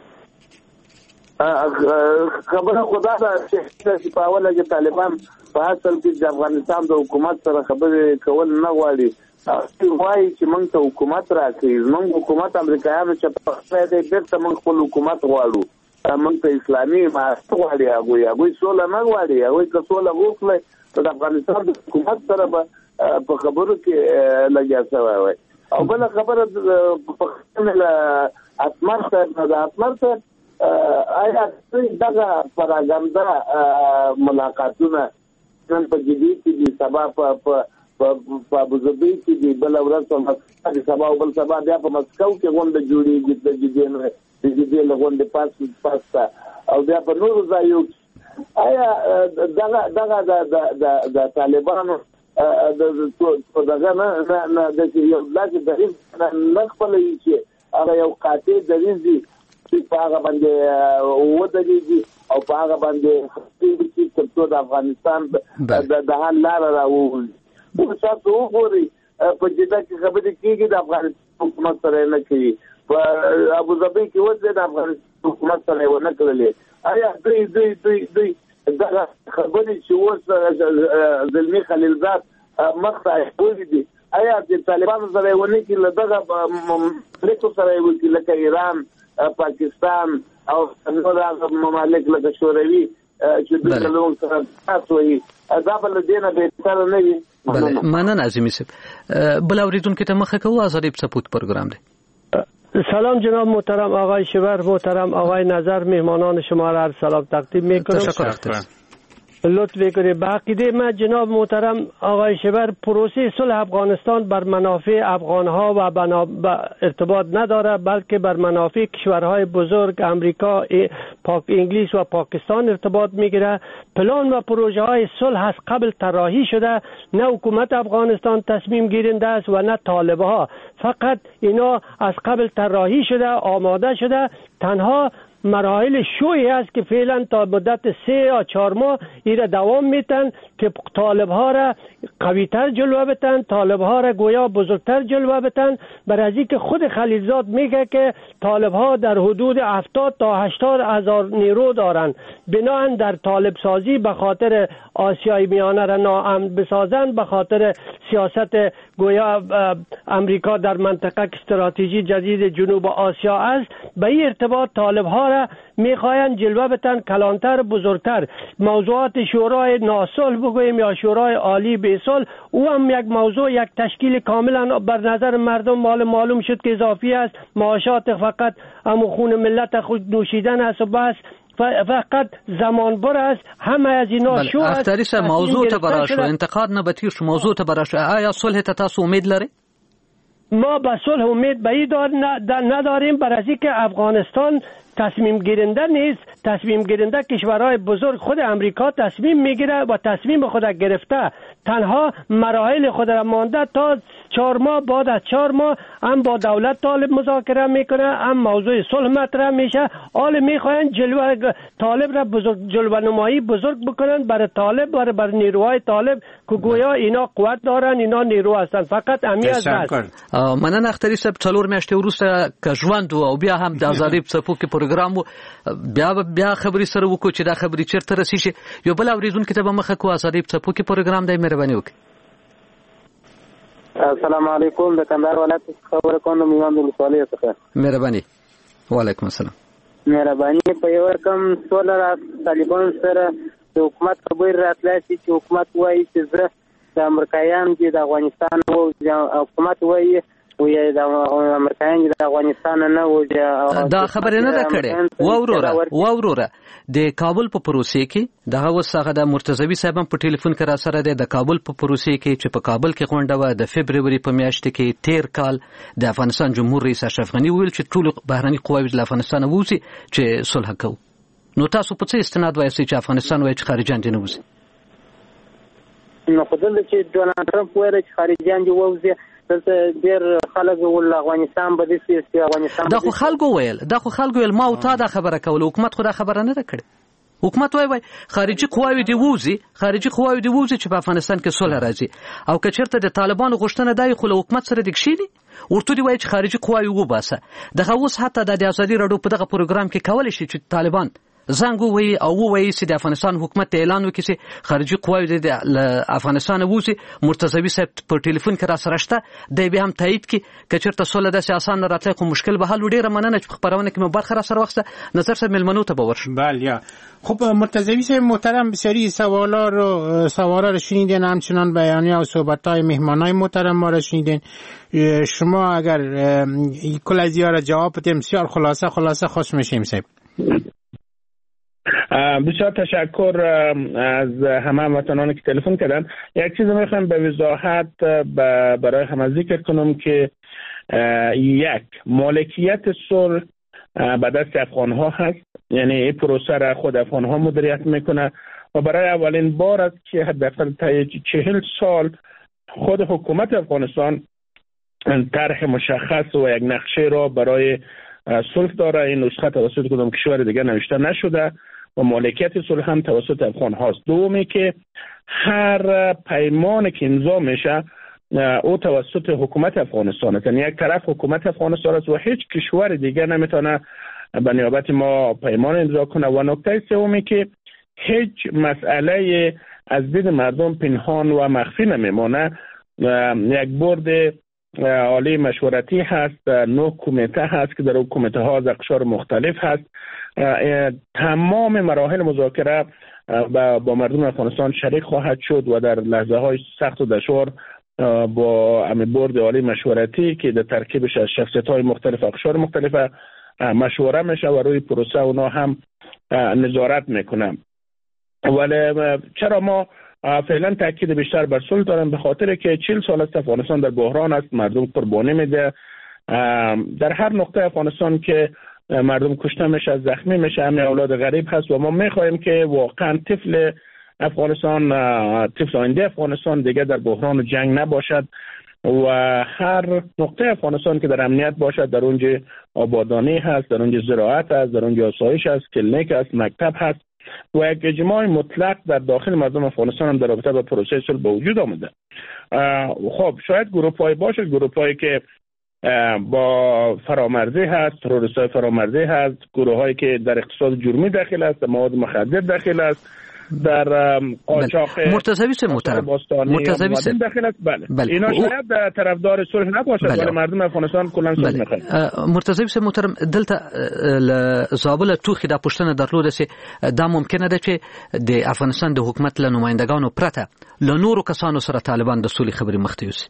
Speaker 13: خبره خدا دا چې په اوله کې طالبان په اصل کې د افغانستان د حکومت سره خبرې کول نه غواړي. وايي چې موږ ته حکومت راکړي، موږ حکومت امریکایانو چې په خپل دې بیرته موږ خپل حکومت غواړو، موږ ته اسلامي معاهده غواړي. هغه هغه سوله نه غواړي، هغه که سوله وکړي د افغانستان د حکومت سره په خبرو کې لګیا شوی وي. او بل خبره په خپل اتمر سره د اتمر سره آیا دغه پراګاندا ملاقاتونه نن په جدي کې دي، سبا په په ابوظبي کې دي، بل ورځ په مسکو کې سبا او بل سبا بیا په مسکو کې غونډه جوړیږي د جدي نه د جدي له غونډې پاس پاستا او بیا په نورو ځایو. آیا دغه دغه د د د طالبانو د دغه نه نه د یو لاګ د نه خپلې چې هغه یو قاطع دلیل دي چې په هغه باندې ودرېږي او په هغه باندې چې څو د افغانستان د حل لار راوړي. موږ تاسو وګورئ په جده کې خبرې کېږي د افغانستان حکومت سره نه کوي، په ابوظبي کې وځي د افغانستان حکومت سره ونه کړلې. آیا دوی دوی دوی دوی دغه خبرې چې اوس زلمي خلیلزاد مخته ایښودې دي، آیا د طالبانو سره یې ونه کړي، له دغه مملکو سره یې وکړي لکه ایران، پاکستان او نور هغه ممالک لکه شوروي چې دوی له موږ سره تاسو وایي، دا به له دې نه بهتره نه وي.
Speaker 4: بله مننه عظیمي صاحب. بل اوریدونکو ته مخه کوو آزادۍ په څپو کې پروګرام دی.
Speaker 14: سلام جناب محترم آقای شیبر، محترم آقای نظر، مهمانان شما را سلام تقدیم میکنم.
Speaker 4: تشکر.
Speaker 14: لطف کنید. به عقیده من جناب محترم آقای شیبر، پروسه صلح افغانستان بر منافع افغانها و بنا... ارتباط نداره، بلکه بر منافع کشورهای بزرگ امریکا، پاک انگلیس و پاکستان ارتباط میگیره. پلان و پروژه های صلح از قبل طراحی شده، نه حکومت افغانستان تصمیم گیرنده است و نه طالبها، فقط اینا از قبل طراحی شده، آماده شده. تنها مراحل شویی است که فعلا تا مدت سه یا چهار ماه ایره دوام میتن که طالب ها را قوی تر جلوه بتن، طالب ها را گویا بزرگتر جلوه بتن. برای که خود خلیلزاد میگه که طالب ها در حدود هفتاد تا هشتاد هزار نیرو دارن، بناهن در طالب سازی به خاطر آسیای میانه را ناامن بسازن، به خاطر سیاست گویا امریکا در منطقه استراتژی جدید جنوب آسیا است، به این ارتباط طالب ها را میخواین جلوه بتن کلانتر بزرگتر. موضوعات شورای ناصلح بگوییم یا شورای عالی به صلح، او هم یک موضوع یک تشکیل کاملا بر نظر مردم معلوم شد که اضافی است. معاشات فقط امو خون ملت خود نوشیدن است و بس، فقط زمان بر است. همه از اینا شو است.
Speaker 4: اختری سر موضوع ته براشو انتقاد نه بتیر شو موضوع ته براشو. آیا صلح ته تاسو امید لري؟
Speaker 14: ما به صلح امید به این نداریم، برای که افغانستان تصمیم گیرنده نیست. تصمیم گیرنده کشورهای بزرگ خود امریکا تصمیم میگیره و تصمیم خود گرفته، تنها مراحل خود را مانده. تا چهار ماه بعد از چهار ماه هم با دولت طالب مذاکره میکنه، هم موضوع صلح مطرح میشه. حال میخواین جلوه طالب را بزرگ جلوه نمایی بزرگ بکنن برای طالب، برای بر نیروهای طالب که گویا اینا قوت دارن، اینا نیرو هستن. فقط امی از بس.
Speaker 4: مننه اختری صاحب. څلور میاشتې وروسته که ژوند او بیا هم د آزادۍ په څپو کې پروګرام بیا بیا خبرې سره وکړو چې دا خبرې چیرته رسیږي. یو بل اوریدونکو ته به مخه کو آزادۍ په څپو کې پروګرام دی، مهرباني وکړئ.
Speaker 13: السلام علیکم. د کندهار ولایت خبر کوم میوند ولسوالۍ څخه.
Speaker 4: مهرباني. وعلیکم السلام.
Speaker 13: مهرباني. په یو رقم سوله طالبان سره د حکومت خبر راتلای چې حکومت وایي چې زه د امریکایان چې د افغانستان او حکومت وایي
Speaker 15: وی د امریکایان د افغانستان نه و
Speaker 4: دا خبره نه ده کړې و وروره و وروره د کابل په پروسې کې دغه وسغه د مرتضوی صاحب په ټلیفون کې را سره د کابل په پروسې کې چې په کابل کې غونډه و د فبرवरी په میاشت کې تیر کال د افغانستان جمهور رئیس اشرف غنی ویل چې ټول بهرني قواوی د افغانستان ووزي چې صلح کوي. نو تاسو په څه استناد وایئ چې افغانستان وایي چې خارجيان دي نه ووزي؟
Speaker 15: نو خدای چې ډونالد ټرمپ وایي چې خارجيان دي ووزي دلته ډېر خلک ول افغانستان به د سیاسي افغانستان
Speaker 4: دا خو خلکو ویل دا خو خلکو ویل ما او تا دا خبره کوله حکومت خو دا خبره نه کړې. حکومت وایي خارجي قواوی دی ووزي خارجي قواوی دی ووزي چې په افغانستان کې صلح راځي او که چېرته د طالبانو غوښتنه دای خو له حکومت سره د کښینی ورته دی وایي چې خارجي قواوی وباسه. دغه اوس حتی د ازادي راډیو په دغه پروګرام کې کولای شي چې طالبان زنګ ووایي او ووایي چې د افغانستان حکومت اعلان وکړي چې خارجي قواوی د افغانستان ووزي. مرتضوی صاحب په ټلیفون کې را سره شته دی به هم تایید کړي که چېرته صلح داسې اسان نه راتلی خو مشکل به حل و. ډېره مننه چې په خپرونه کې مو برخه را سره واخیسته. نظر صاحب میلمنو ته به ورشم.
Speaker 7: بله خب مرتضوی صاحب محترم بسیاری سوالا رو سوالا رو شنیدین، همچنان بیانیه و صحبت‌های مهمانای محترم ما رو شنیدین. شما اگر کل از اینا را جواب بدیم بسیار خلاصه خلاصه خوش میشیم صاحب.
Speaker 11: بسیار تشکر از همه هموطنانی که تلفن کردن. یک چیز میخوام به وضاحت برای همه ذکر کنم که یک مالکیت صلح به دست افغان ها هست، یعنی این پروسه را خود افغان ها مدیریت میکنه و برای اولین بار است که حداقل تا چهل سال خود حکومت افغانستان طرح مشخص و یک نقشه را برای صلح داره. این نسخه توسط کدام کشور دیگه نوشته نشده و مالکیت صلح هم توسط افغان هاست. دومی که هر پیمان که امضا میشه او توسط حکومت افغانستان است، یعنی یک طرف حکومت افغانستان است و هیچ کشور دیگه نمیتونه به نیابت ما پیمان امضا کنه. و نکته سومی که هیچ مسئله از دید مردم پنهان و مخفی نمیمانه. یک بورد عالی مشورتی هست، نه کمیته هست که در اون کمیته ها از اقشار مختلف هست. تمام مراحل مذاکره با مردم افغانستان شریک خواهد شد و در لحظه های سخت و دشوار با امی بورد عالی مشورتی که در ترکیبش از شخصیت های مختلف اقشار مختلف مشوره میشه و روی پروسه اونا هم نظارت میکنم. ولی چرا ما فعلا تاکید بیشتر بر صلح دارم؟ به خاطر که چهل سال است افغانستان در بحران است، مردم قربانی میده. در هر نقطه افغانستان که مردم کشته میشه، زخمی میشه، همین اولاد غریب هست و ما میخواهیم که واقعا طفل افغانستان، طفل آینده افغانستان دیگه در بحران و جنگ نباشد و هر نقطه افغانستان که در امنیت باشد، در اونجا آبادانی هست، در اونجا زراعت هست، در اونجا آسایش هست، کلینیک هست، مکتب هست و یک اجماع مطلق در داخل مردم افغانستان هم در رابطه با پروسه صلح به وجود آمده. خب شاید گروه‌های باشه، گروه‌هایی که با فرامرزی هست، تروریست‌های فرامرزی هست، گروه‌هایی که در اقتصاد جرمی داخل است، مواد مخدر داخل است، در قاچاق
Speaker 4: مرتضوی سه محترم مرتضوی سه
Speaker 11: داخل است. بله, بله. اینا شاید طرفدار صلح نباشد ولی مردم افغانستان کلا صلح می‌خواهند.
Speaker 4: مرتضوی سه محترم دلته زابل توخي د پښتنه درلوده سي دا ممکنه ده چې د افغانستان د حکومت له نمائندګانو پرته له نورو کسانو سره طالبان د صلح خبري مخته یوسي.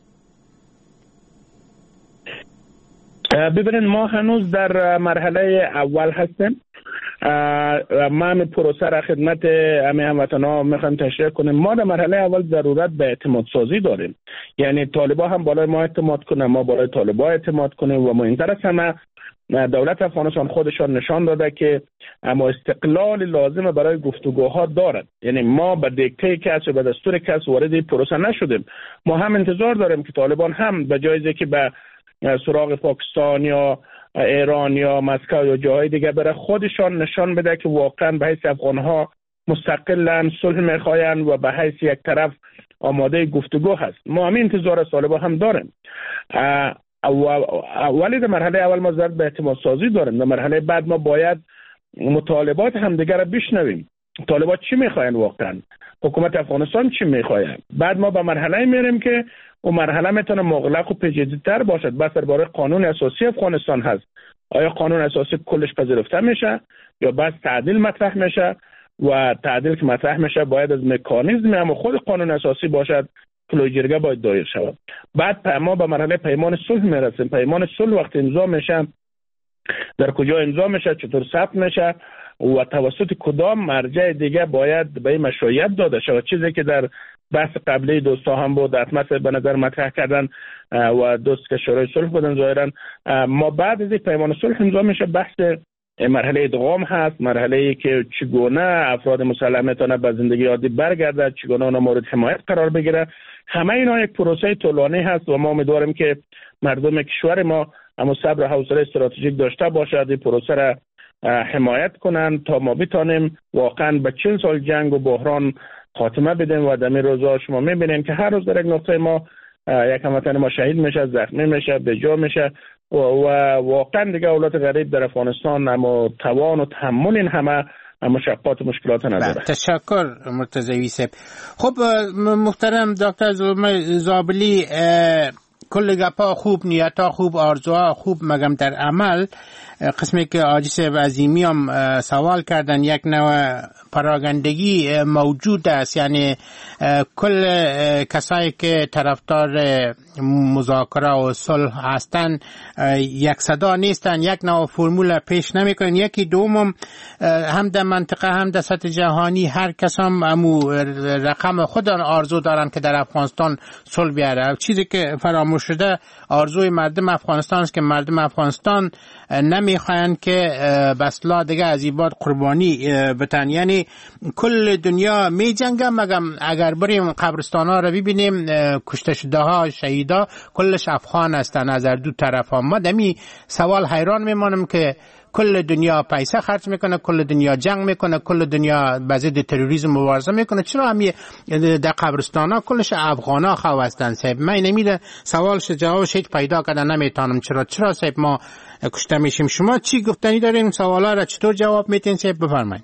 Speaker 11: ببینید ما هنوز در مرحله اول هستیم. ما همین پروسه را خدمت همه هموطن‌ها میخوایم تشریح کنیم. ما در مرحله اول ضرورت به اعتماد سازی داریم، یعنی طالبا هم بالای ما اعتماد کنه، ما بالای طالبا اعتماد کنیم و مهمتر از همه دولت افغانستان خودشان نشان داده که اما استقلال لازم برای گفتگوها دارد. یعنی ما به دیکته کس و به دستور کس وارد پروسه نشدیم. ما هم انتظار داریم که طالبان هم به جایزی که به سراغ پاکستان یا ایران یا مسکو یا جاهای دیگه برای خودشان نشان بده که واقعا به حیث افغانها مستقلن، صلح میخواین و به حیث یک طرف آماده گفتگو هست. ما همین انتظار از طالبان هم داریم. ولی در مرحله اول ما ضرورت به اعتماد سازی داریم. در مرحله بعد ما باید مطالبات همدیگه را بشنویم. طالبان چی میخواین واقعا؟ حکومت افغانستان چی میخواد؟ بعد ما به مرحله میریم که و مرحله میتونه مغلق و پیچیده‌تر باشد. بس درباره قانون اساسی افغانستان هست. آیا قانون اساسی کلش پذیرفته میشه یا بس تعدیل مطرح میشه و تعدیل که مطرح میشه باید از مکانیزم هم خود قانون اساسی باشد لوی جرگه باید دایر شود. بعد ما به مرحله پیمان صلح میرسیم. پیمان صلح وقت امضا میشه، در کجا امضا میشه، چطور ثبت میشه و توسط کدام مرجع دیگه باید به این مشروعیت داده شود. چیزی که در بحث قبلی دوستا هم بود، اطمس به نظر مطرح کردن و دوست که شورای صلح بودن ظاهرا. ما بعد از این پیمان صلح امضا میشه، بحث مرحله ادغام هست، مرحله ای که چگونه افراد مسلح میتونه به زندگی عادی برگردد، چگونه اونا مورد حمایت قرار بگیره. همه اینا یک پروسه طولانی هست و ما امیدواریم که مردم کشور ما اما صبر و حوصله استراتژیک داشته باشد، این پروسه را حمایت کنند تا ما بتانیم واقعا به چند سال جنگ و بحران خاتمه بدیم. و در این روزا شما میبینیم که هر روز در یک نقطه ما یک هموطن ما شهید میشه، زخمی میشه، به جا میشه و واقعا دیگه اولاد غریب در افغانستان اما توان و تحمل این همه مشقات و مشکلات نداره.
Speaker 7: تشکر مرتضوی صاحب. خب محترم دکتر زلمه زابلی، کل گپا خوب، نیتا خوب، آرزوها خوب، مگم در عمل قسمی که آجی صاحب عظیمی هم سوال کردن یک نوع پراگندگی موجود است، یعنی کل کسایی که طرفدار مذاکره و صلح هستن یک صدا نیستن، یک نوع فرمول پیش نمیکنن. یکی دوم هم در منطقه هم در سطح جهانی هر کس هم امو رقم خود آرزو دارن که در افغانستان صلح بیاره. چیزی که فراموش شده آرزوی مردم افغانستان است که مردم افغانستان نمیخواین که بسلا دیگه از این بعد قربانی بتن. یعنی کل دنیا می جنگه، مگم اگر بریم قبرستان ها رو ببینیم کشته شده ها، شهیدا کلش افغان هستن از دو طرف ها. ما دمی سوال حیران میمانم که کل دنیا پیسه خرج میکنه، کل دنیا جنگ میکنه، کل دنیا به ضد تروریسم مبارزه میکنه، چرا همی در قبرستان ها کلش افغان ها خو هستن؟ صاحب من نمیده سوالش جوابش هیچ پیدا کردن نمیتونم. چرا چرا صاحب ما کشته میشیم؟ شما چی گفتنی دارین؟ سوالا را چطور جواب میتین صاحب؟ بفرمایید.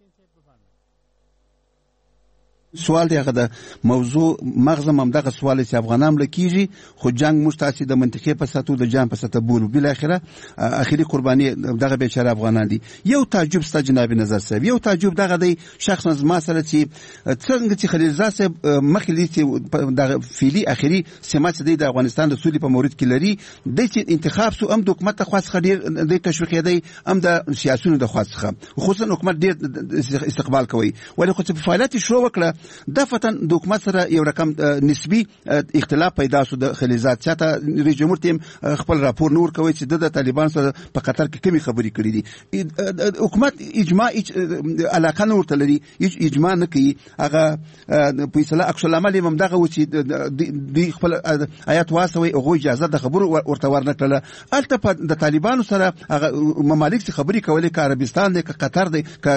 Speaker 9: سوال دی هغه د موضوع مغز هم دغه سوال چې افغانان لکېږي، خو جنگ مستعصي د منطقې په ساتو د جان په ساته بولو بل اخره اخیری قرباني دغه بیچاره افغانان دي. یو تعجب ست جناب نظر صاحب، یو تعجب دغه دی شخصا ما سره چې څنګه چې خلیلزاد صاحب مخلي چې دغه فعلی اخیری سمات د افغانستان د سولې په مورید کې لري، د چې انتخاب سو هم د حکومت خاص خډیر د تشویق دی، هم د سیاسيونو د خاص څخه خصوصا حکومت ډیر استقبال کوي. ولی خو چې فعالیت شروع وکړه دفتن د حکومت سره یو رقم نسبی اختلاف پیدا شو. د خلیلزاد چاته رئیس جمهور تیم خپل راپور نور کوي چې د طالبان سره په قطر کې کمی خبرې کړې دي. حکومت اجماع علاقه نه ورته لري، اجماع نه کوي. هغه په اصطلاح عکس العمل هم دغه و چې د خپل آیات واسوي او اجازه د خبرو ورته ورنکړه. الته په د طالبانو سره هغه ممالک څخه خبرې کولې ک عربستان دی، ک قطر دی، ک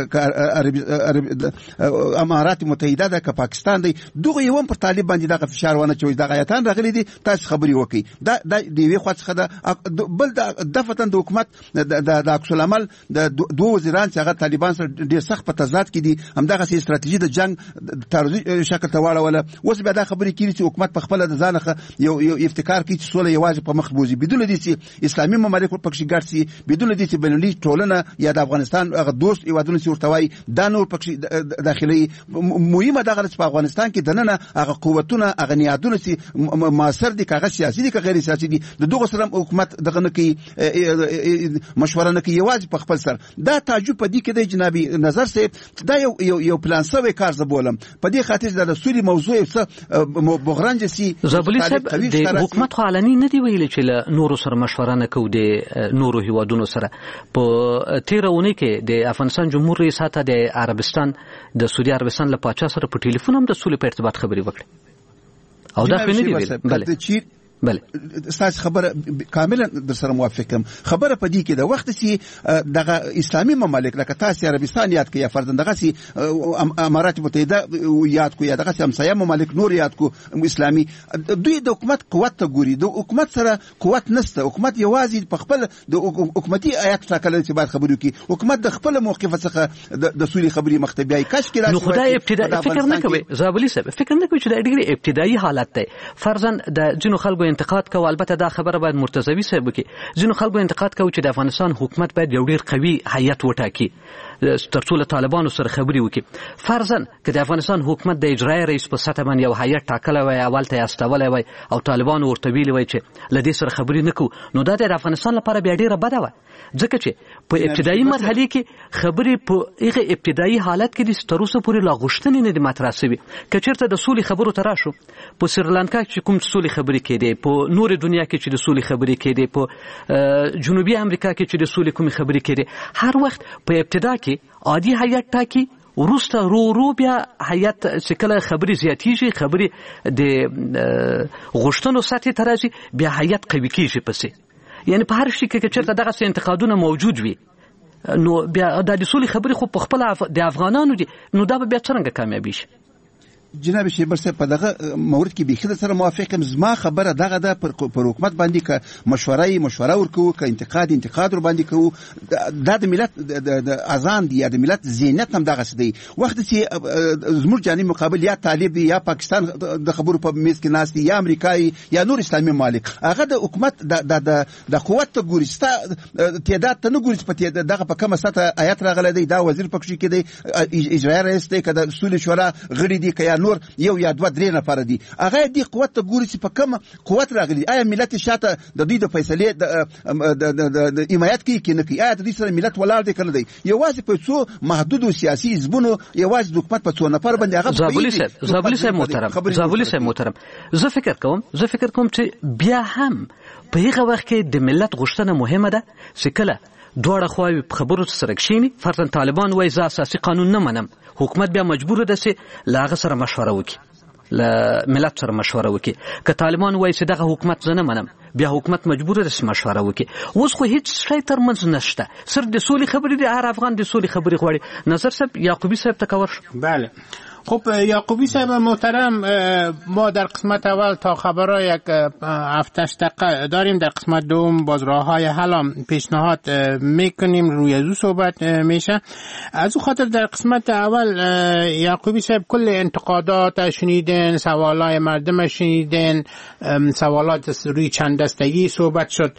Speaker 9: امارات متحده ده، ک پاکستان دی. دغه یو په طالب باندې دغه فشار ونه چوي، دغه آیاتان راغلي دي تاسو خبري وکي. دا د دیوی خو څخه د بل د دفتن د حکومت د عکس العمل د دوه وزیران چې هغه طالبان سره ډیر سخت په تضاد کې دي، هم دغه سي استراتیژي د جنگ تاریخي شکل ته واړوله. اوس به دا خبري کیږي چې حکومت په خپل د ځانخه یو یو افتکار کوي چې سوله یوازې په مخ بوزي، بدون دې چې اسلامي ممالک پکې ګرځي، بدون دې چې بنلي ټولنه یا د افغانستان هغه دوست ایوادونه چې ورتوي دا نور پکې داخلي مهمه دغه په افغانستان کې دننه هغه قوتونه هغه نیادونه چې معاصر دي، کاغه سیاسي دي که غیر سیاسي دي، د دوه سره حکومت دغه نه کوي، مشوره نه کوي، یوازې په خپل سر. دا تعجب په دې کې د جنابي نظر صاحب دا یو یو پلان سوی کار زه بولم. په دې خاطر د رسولي موضوع څه بغرنج سي
Speaker 4: زابلی صاحب د حکومت خو علني نه دی ویلي چې له نورو سره مشوره نه کوو، د نورو هیوادونو سره. په تیرونه کې د افغانستان جمهور رئیس هته د عربستان د سعودي عربستان له پاچا سره په ټلیفون هم د سولې په ارتباط خبرې وکړي او دا خو نه دی ویل. بله بله
Speaker 9: ستاسو خبره کاملا در سره موافقم. خبره په دې کې د وخت چې دغه اسلامي ممالک لکه تاسو عربستان یاد کړئ، فرضاً دغه سي امارات متحده یاد کړئ، دغه سي همسایه ممالک نور یاد کو اسلامي، دوی د حکومت قوت ته ګوري. د حکومت سره قوت نشته، حکومت یوازې په خپل د حکومتي آیات ټاکل چې باید خبرو کې حکومت د خپل موقف څخه د سولې خبري مختبیای کاش کې راځي.
Speaker 4: نو خدای ابتدائي فکر نه کوي زابلی صاحب، فکر نه کوي چې د ډیری ابتدایي حالت دی. فرضاً د جنو خلکو انتقاد کوي، البته دا خبره باید مرتضوی صاحب وکړي. ځینو خلکو انتقاد کوي چې د افغانستان حکومت باید یو ډیر قوي هیئت وټاکي ترڅو له طالبانو سره خبرې وکړي. فرضاً که د افغانستان حکومت د اجرایي رئیس په سطح باندې یو هیئت ټاکلی وای، اول ته یې استولی وای او طالبانو ورته ویلي وای چې له دې سره خبرې نه کوو، نو دا د افغانستان لپاره بیا ډیره بده وه، ځکه چې په ابتدایي مرحلې کې خبرې په هغه ابتدایي حالت کې دي تر اوسه پورې لا غوښتنې نه دي مطرح شوي. که چېرته د سولې خبرو ته راشو، په سریلانکا کې کوم سولې خبرې کېدې، په نورې دنیا کې چې د سولې خبرې کېدې، په جنوبي امریکا کې چې د سولې کومې خبرې کېدې، هر وخت په ابتدا کې عادي هیئت ټاکي، وروسته رو رو بیا هیئت چې کله خبرې زیاتېږي، خبرې د غوښتنو سطحې ته راځي، بیا هیئت قوي کېږي پسې. یعنی په هر شي کې که چېرته دغسې انتقادونه موجود وي، نو بیا دا د سولې خبرې خو په خپله د افغانانو دي، نو دا به بیا څرنګه کامیابي شي؟
Speaker 9: جناب شیبر صاحب په دغه مورد کې بیخي سره موافق یم. زما خبره دغه ده پر حکومت باندې که مشوره یې مشوره ورکوو، که انتقاد انتقاد ور باندې کوو، دا د ملت د اذان دی یا د ملت ذهنیت هم دغسې دی. وخت چې زموږ جانب مقابل یا طالب دی یا پاکستان د خبرو په میز کې ناست دی یا امریکایي یا نور اسلامي ممالک، هغه د حکومت د قوت ته ګوري، ستا تعداد ته نه ګوري چې په دغه په کومه سطحه آیت راغلی دی، دا وزیر پکښې کې دی، اجرایي رئیس دی، که د سولې شورا غړي دي، که یا نور یو یا دوه درې نفر دي، هغه دې قوت ته ګوري چې په کوم قوت راغلي. آیا ملت شاته د دوی د فیصلې د حمایت کوي که نه کوي؟ آیا د دوی سره ملت ولاړ دی که نه دی؟ یوازې په څو محدودو سیاسي حزبونو یوازې د حکومت په څو نفر باندې هغه
Speaker 4: زابلي صاحب زابلي صاحب محترم زابلي صاحب محترم زه فکر کوم زه فکر کوم چې بیا هم په هغه وخت کې د ملت غوښتنه مهمه ده چې کله دواړه خواوې په خبرو سره کښېني. فرضاً طالبان وایي زه اساسي قانون نه منم، حکومت بیا مجبور ده چې له هغه سره مشوره وکړي، له ملت سره مشوره وکړي. که طالبان وایي چې دغه حکومت زه نه منم، بیا حکومت مجبور ده چې مشوره وکړي. اوس خو هیڅ شی ترمنځ نشته، صرف د سولې خبرې دي، هر افغان د سولې خبرې غواړي. نظر صاحب یعقوبی صاحب ته کور شو.
Speaker 7: بله خب یعقوبی صاحب محترم، ما در قسمت اول تا خبرها یک هفتش دقیقه داریم، در قسمت دوم باز راه های حل پیشنهاد میکنیم، روی ازو صحبت میشه. از او خاطر در قسمت اول یعقوبی صاحب کل انتقادات شنیدن، سوالای مردم شنیدن، سوالات روی چند دستگی صحبت شد.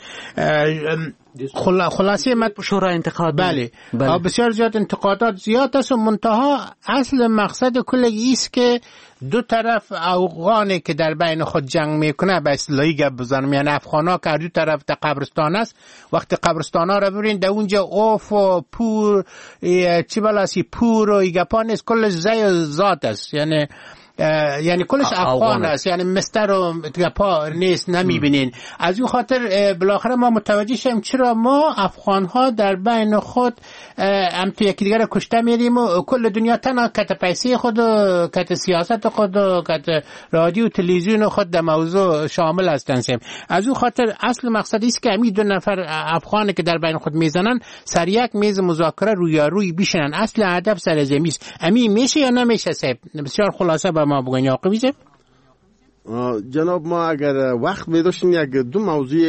Speaker 7: خلاصه مد
Speaker 4: شورای انتقاد
Speaker 7: بله, بله. بسیار زیاد انتقادات زیاد است و منتها اصل مقصد کل ایست که دو طرف افغانی که در بین خود جنگ میکنه به اصطلاحی گپ بزنم، یعنی افغانا که دو طرف در قبرستان است، وقتی قبرستان ها رو ببینین در اونجا اوف و پور چی بالاسی پور و گپا نیست، کلش زی و ذات است، یعنی یعنی کلش افغان است، یعنی مستر و گپا نیست نمیبینین. از این خاطر بالاخره ما متوجه شیم چرا ما افغان ها در بین خود هم تو یکی دیگر کشته میریم و کل دنیا تنها کت پیسه خود و کت سیاست خود و کت رادیو و تلویزیون خود در موضوع شامل هستند. از این خاطر اصل مقصد است که همین دو نفر افغانی که در بین خود میزنن سر یک میز مذاکره رویارویی بشینن. اصل هدف سر زمین است. همین میشه یا نمیشه صاحب؟ بسیار خلاصه به ما بگوین یعقوبی صاحب.
Speaker 8: جناب ما اگر وقت می داشتیم یک دو موضوع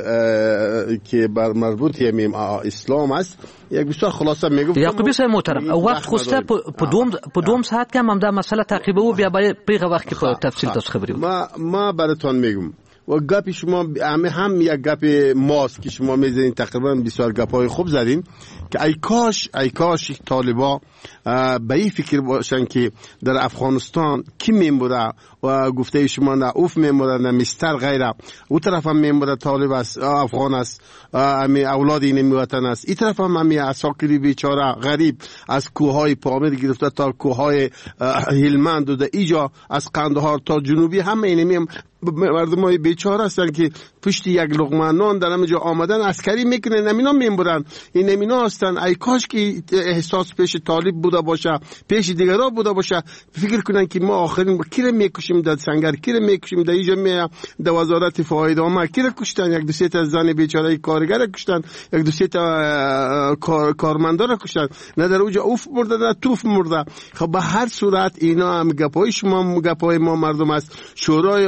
Speaker 8: که بر مربوط یمیم اسلام است یک بسیار خلاصه میگم.
Speaker 4: یعقوبی صاحب محترم وقت خوسته په دوم په دوم ساعت کې هم دا مسله تعقیبو بیا به پیغه وخت کې په تفصیل تاسو خبرې
Speaker 8: ما ما براتون میگم و گپی شما همه هم یک گپ ماست که شما میزنین، تقریبا بسیار گپای خوب زدین که ای کاش ای کاش طالبا به این فکر باشن که در افغانستان کی میموره و گفته شما نه اوف میموره نه مستر غیره، او طرف هم میموره طالب است افغان است، امی اولاد این وطن است، این طرف هم امی اساکری بیچاره غریب از کوههای پامیر گرفته تا کوههای هلمند و در ایجا از قندهار تا جنوبی همه اینمی مردمای بیچاره هستن که پشت یک لقمه نان در همه جا آمدن عسکری میکنن، نمینا میمورن. این نمینا هستن. ای کاش که احساس پیش طالب بوده باشه، پیش دیگرها بوده باشه، فکر کنن که ما آخرین با کی میکشیم در سنگر، کی میکشیم در اینجا می در وزارت فواید عامه کی کشتن، یک دو سه تا زن بیچاره کارگر کشتن، یک دو سه تا کار کارمندا کشتن، نه در اونجا اوف مرده نه توف مرده. خب به هر صورت اینا هم گپای شما گپای ما مردم است. شورای عالی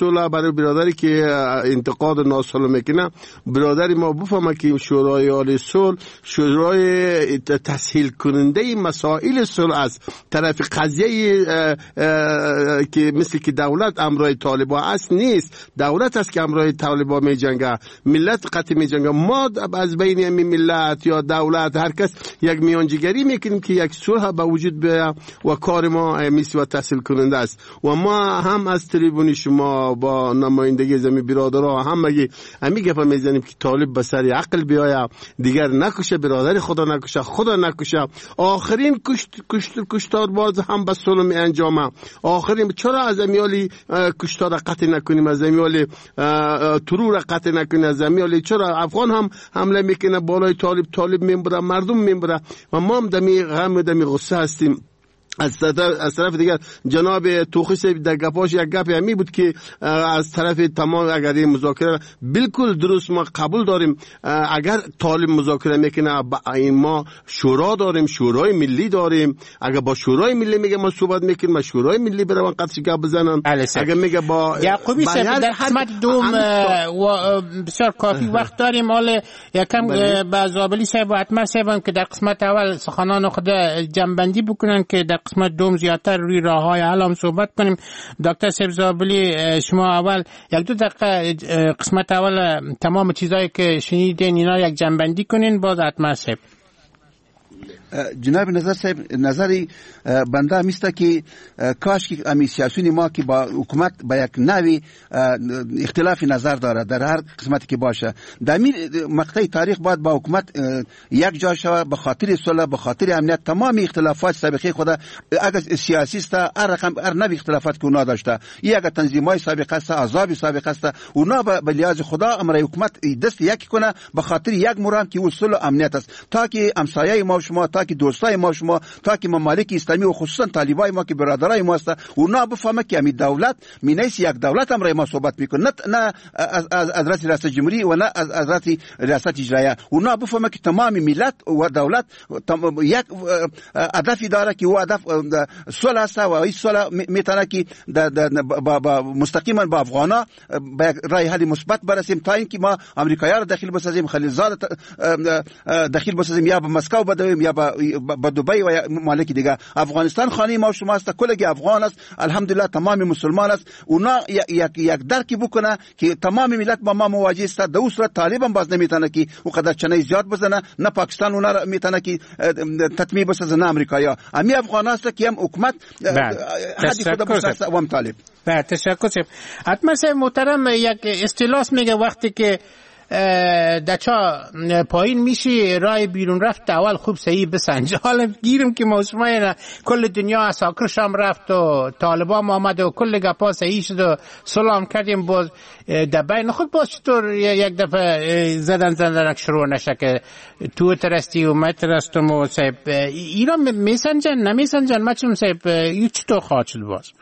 Speaker 8: صلح برای برادری که انتقاد ناسالم میکنه، برادری ما بفهمه که شورای عالی صلح شورای تسهیل کننده مسائل صلح است. طرف قضیه که مثل که دولت امرای طالبان است نیست، دولت است که امرای طالبان می جنگه، ملت قطع می جنگه. ما از بین این ملت یا دولت هر کس یک میانجیگری میکنیم که یک صلح به وجود بیاید و کار ما میسی و تحصیل کننده است. و ما هم از تریبون شما با نمایندگی زمین برادرها هم مگه همی گپ میزنیم که طالب به سر عقل بیاید، دیگر نکشه، برادر خدا نکشه، خدا نکشه. آخرین کشت کشت کشتار باز هم به صلح می انجامه. آخرین چرا از امیالی کشتار قطع نکنیم، از امیالی ترور قطع نکنیم، از امیالی چرا افغان هم حمله میکنه بالای طالب، طالب میبره، مردم میبره و ما هم دمی غم و دمی غصه هستیم. از طرف, از طرف دیگر جناب توخی صاحب در گپاش یک گپ همی بود که از طرف تمام اگر این مذاکره بالکل درست ما قبول داریم، اگر طالب مذاکره میکنه این ما شورا داریم، شورای ملی داریم. اگر با شورای ملی میگه ما صحبت میکنیم، ما شورای ملی برام قطعش گپ بزنن. اگر میگه با
Speaker 7: یعقوبی صاحب در قسمت دوم و بسیار کافی وقت داریم، حالا یکم با زابلی صاحب و عطمر صاحب که در قسمت اول سخنان خود جنبندی بکنن که در قسمت دوم زیادتر روی راههای حل هم صحبت کنیم. دکتر سبزابلی شما اول یک دو دقیقه قسمت اول تمام چیزایی که شنیدین اینا یک جنبندی کنین، باز حتما صاحب.
Speaker 9: جناب نظر صاحب نظری بنده میسته که کاش که امی سیاسیون ما که با حکومت با یک نوی اختلاف نظر داره در هر قسمتی که باشه، در این مقطع تاریخ باید با حکومت یک جا شود به خاطر صلح، به خاطر امنیت. تمام اختلافات سابقه خود اگر سیاسی است هر رقم هر نوی اختلافات که اونا داشته، این اگر تنظیمای سابقه است، احزاب سابقه است، اونا به لحاظ خدا امر حکومت دست یک کنه به خاطر یک مرام که اصول امنیت است، تا که همسایه ما شما، تا که دوستای ما شما، تا که ممالک اسلامی و خصوصا طالبای ما که برادرای ما است، اونا بفهمه که می دولت می نیست یک دولت امر ما صحبت میکنه، نه نه از از رئیس ریاست جمهوری و نه از از ریاست اجرایه. اونا بفهمه که تمام ملت و دولت یک هدفی داره که او هدف صلح است و این صلح میتونه که مستقیما با افغانا به راه حل مثبت برسیم، تا اینکه ما امریکایی‌ها را داخل بسازیم، خلیلزاد داخل بسازیم، یا به مسکو بدویم یا با دبی و ممالک دیگه. افغانستان خانه ما شما است، کلگی افغان است، الحمدلله تمام مسلمان است. اونا یک یک درکی بکنه که تمام ملت با ما مواجه است. در صورت طالبان باز نمیتونه که او قدر چنه زیاد بزنه، نه پاکستان اونا را میتونه که تطمیع بسازه، نه امریکایی‌ها. امی افغان است که هم حکومت حدی خود بسازه و هم طالب.
Speaker 7: بله تشکر. حتما سه محترم یک اصطلاح میگه وقتی که دچا پایین میشی رای بیرون رفت اول خوب صحیح بسنج. حالا گیرم که موسمای کل دنیا اساکرش هم رفت و طالبان آمد و کل گپا صحیح شد و سلام کردیم، باز دبی نخود باز چطور یک دفعه زدن زدنک شروع نشه که تو ترستی و من ترستم و صاحب ایران میسنجن نمیسنجن مچم صاحب یو چطور خواهد شد باز؟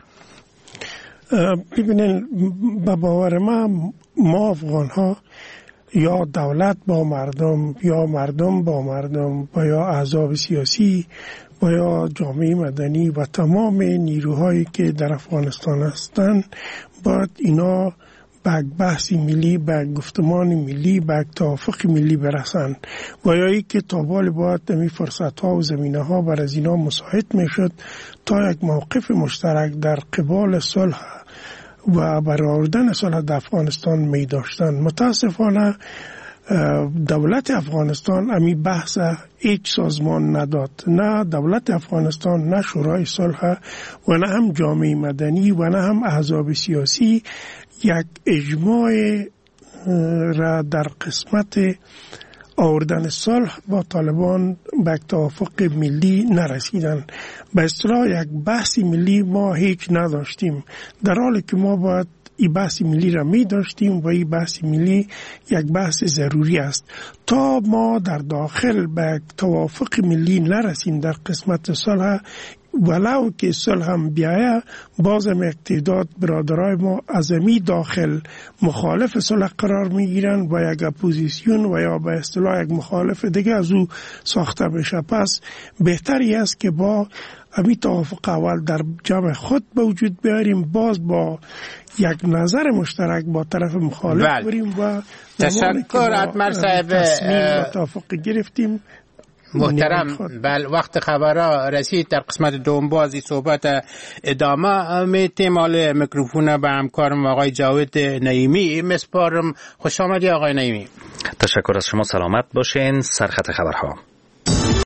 Speaker 10: ببینین با باور ما ما افغان ها یا دولت با مردم یا مردم با مردم و یا احزاب سیاسی و یا جامعه مدنی و تمام نیروهایی که در افغانستان هستند باید اینا به بحث ملی، به گفتمان ملی، به توافق ملی برسند و یا ای که تابال باید دمی فرصت ها و زمینه ها بر از اینا مساعد می شد تا یک موقف مشترک در قبال صلح و برآوردن صلح در افغانستان می داشتن. متاسفانه دولت افغانستان امی بحث هیچ سازمان نداد، نه دولت افغانستان، نه شورای صلح و نه هم جامعه مدنی و نه هم احزاب سیاسی یک اجماع را در قسمت آوردن صلح با طالبان به توافق ملی نرسیدن. به اصطلاح یک بحث ملی ما هیچ نداشتیم، در حالی که ما باید این بحث ملی را می داشتیم و این بحث ملی یک بحث ضروری است. تا ما در داخل به توافق ملی نرسیم در قسمت صلح، ولو که صلح هم بیایه باز هم اقتداد برادرای ما از امی داخل مخالف صلح قرار میگیرن و یک اپوزیسیون و یا به اصطلاح یک مخالف دیگه از او ساخته بشه. پس بهتری است که با امی توافق اول در جمع خود به وجود بیاریم، باز با یک نظر مشترک با طرف مخالف بریم و
Speaker 7: تشکر اتمر صاحب.
Speaker 10: تصمیم توافق گرفتیم.
Speaker 7: محترم، بل وقت خبرها رسید. در قسمت دوم بازی صحبت ادامه میتیم. حال میکروفون به همکارم آقای جاوید نعیمی مسپارم. خوش آمدی آقای نعیمی.
Speaker 16: تشکر از شما، سلامت باشین. سرخط خبرها.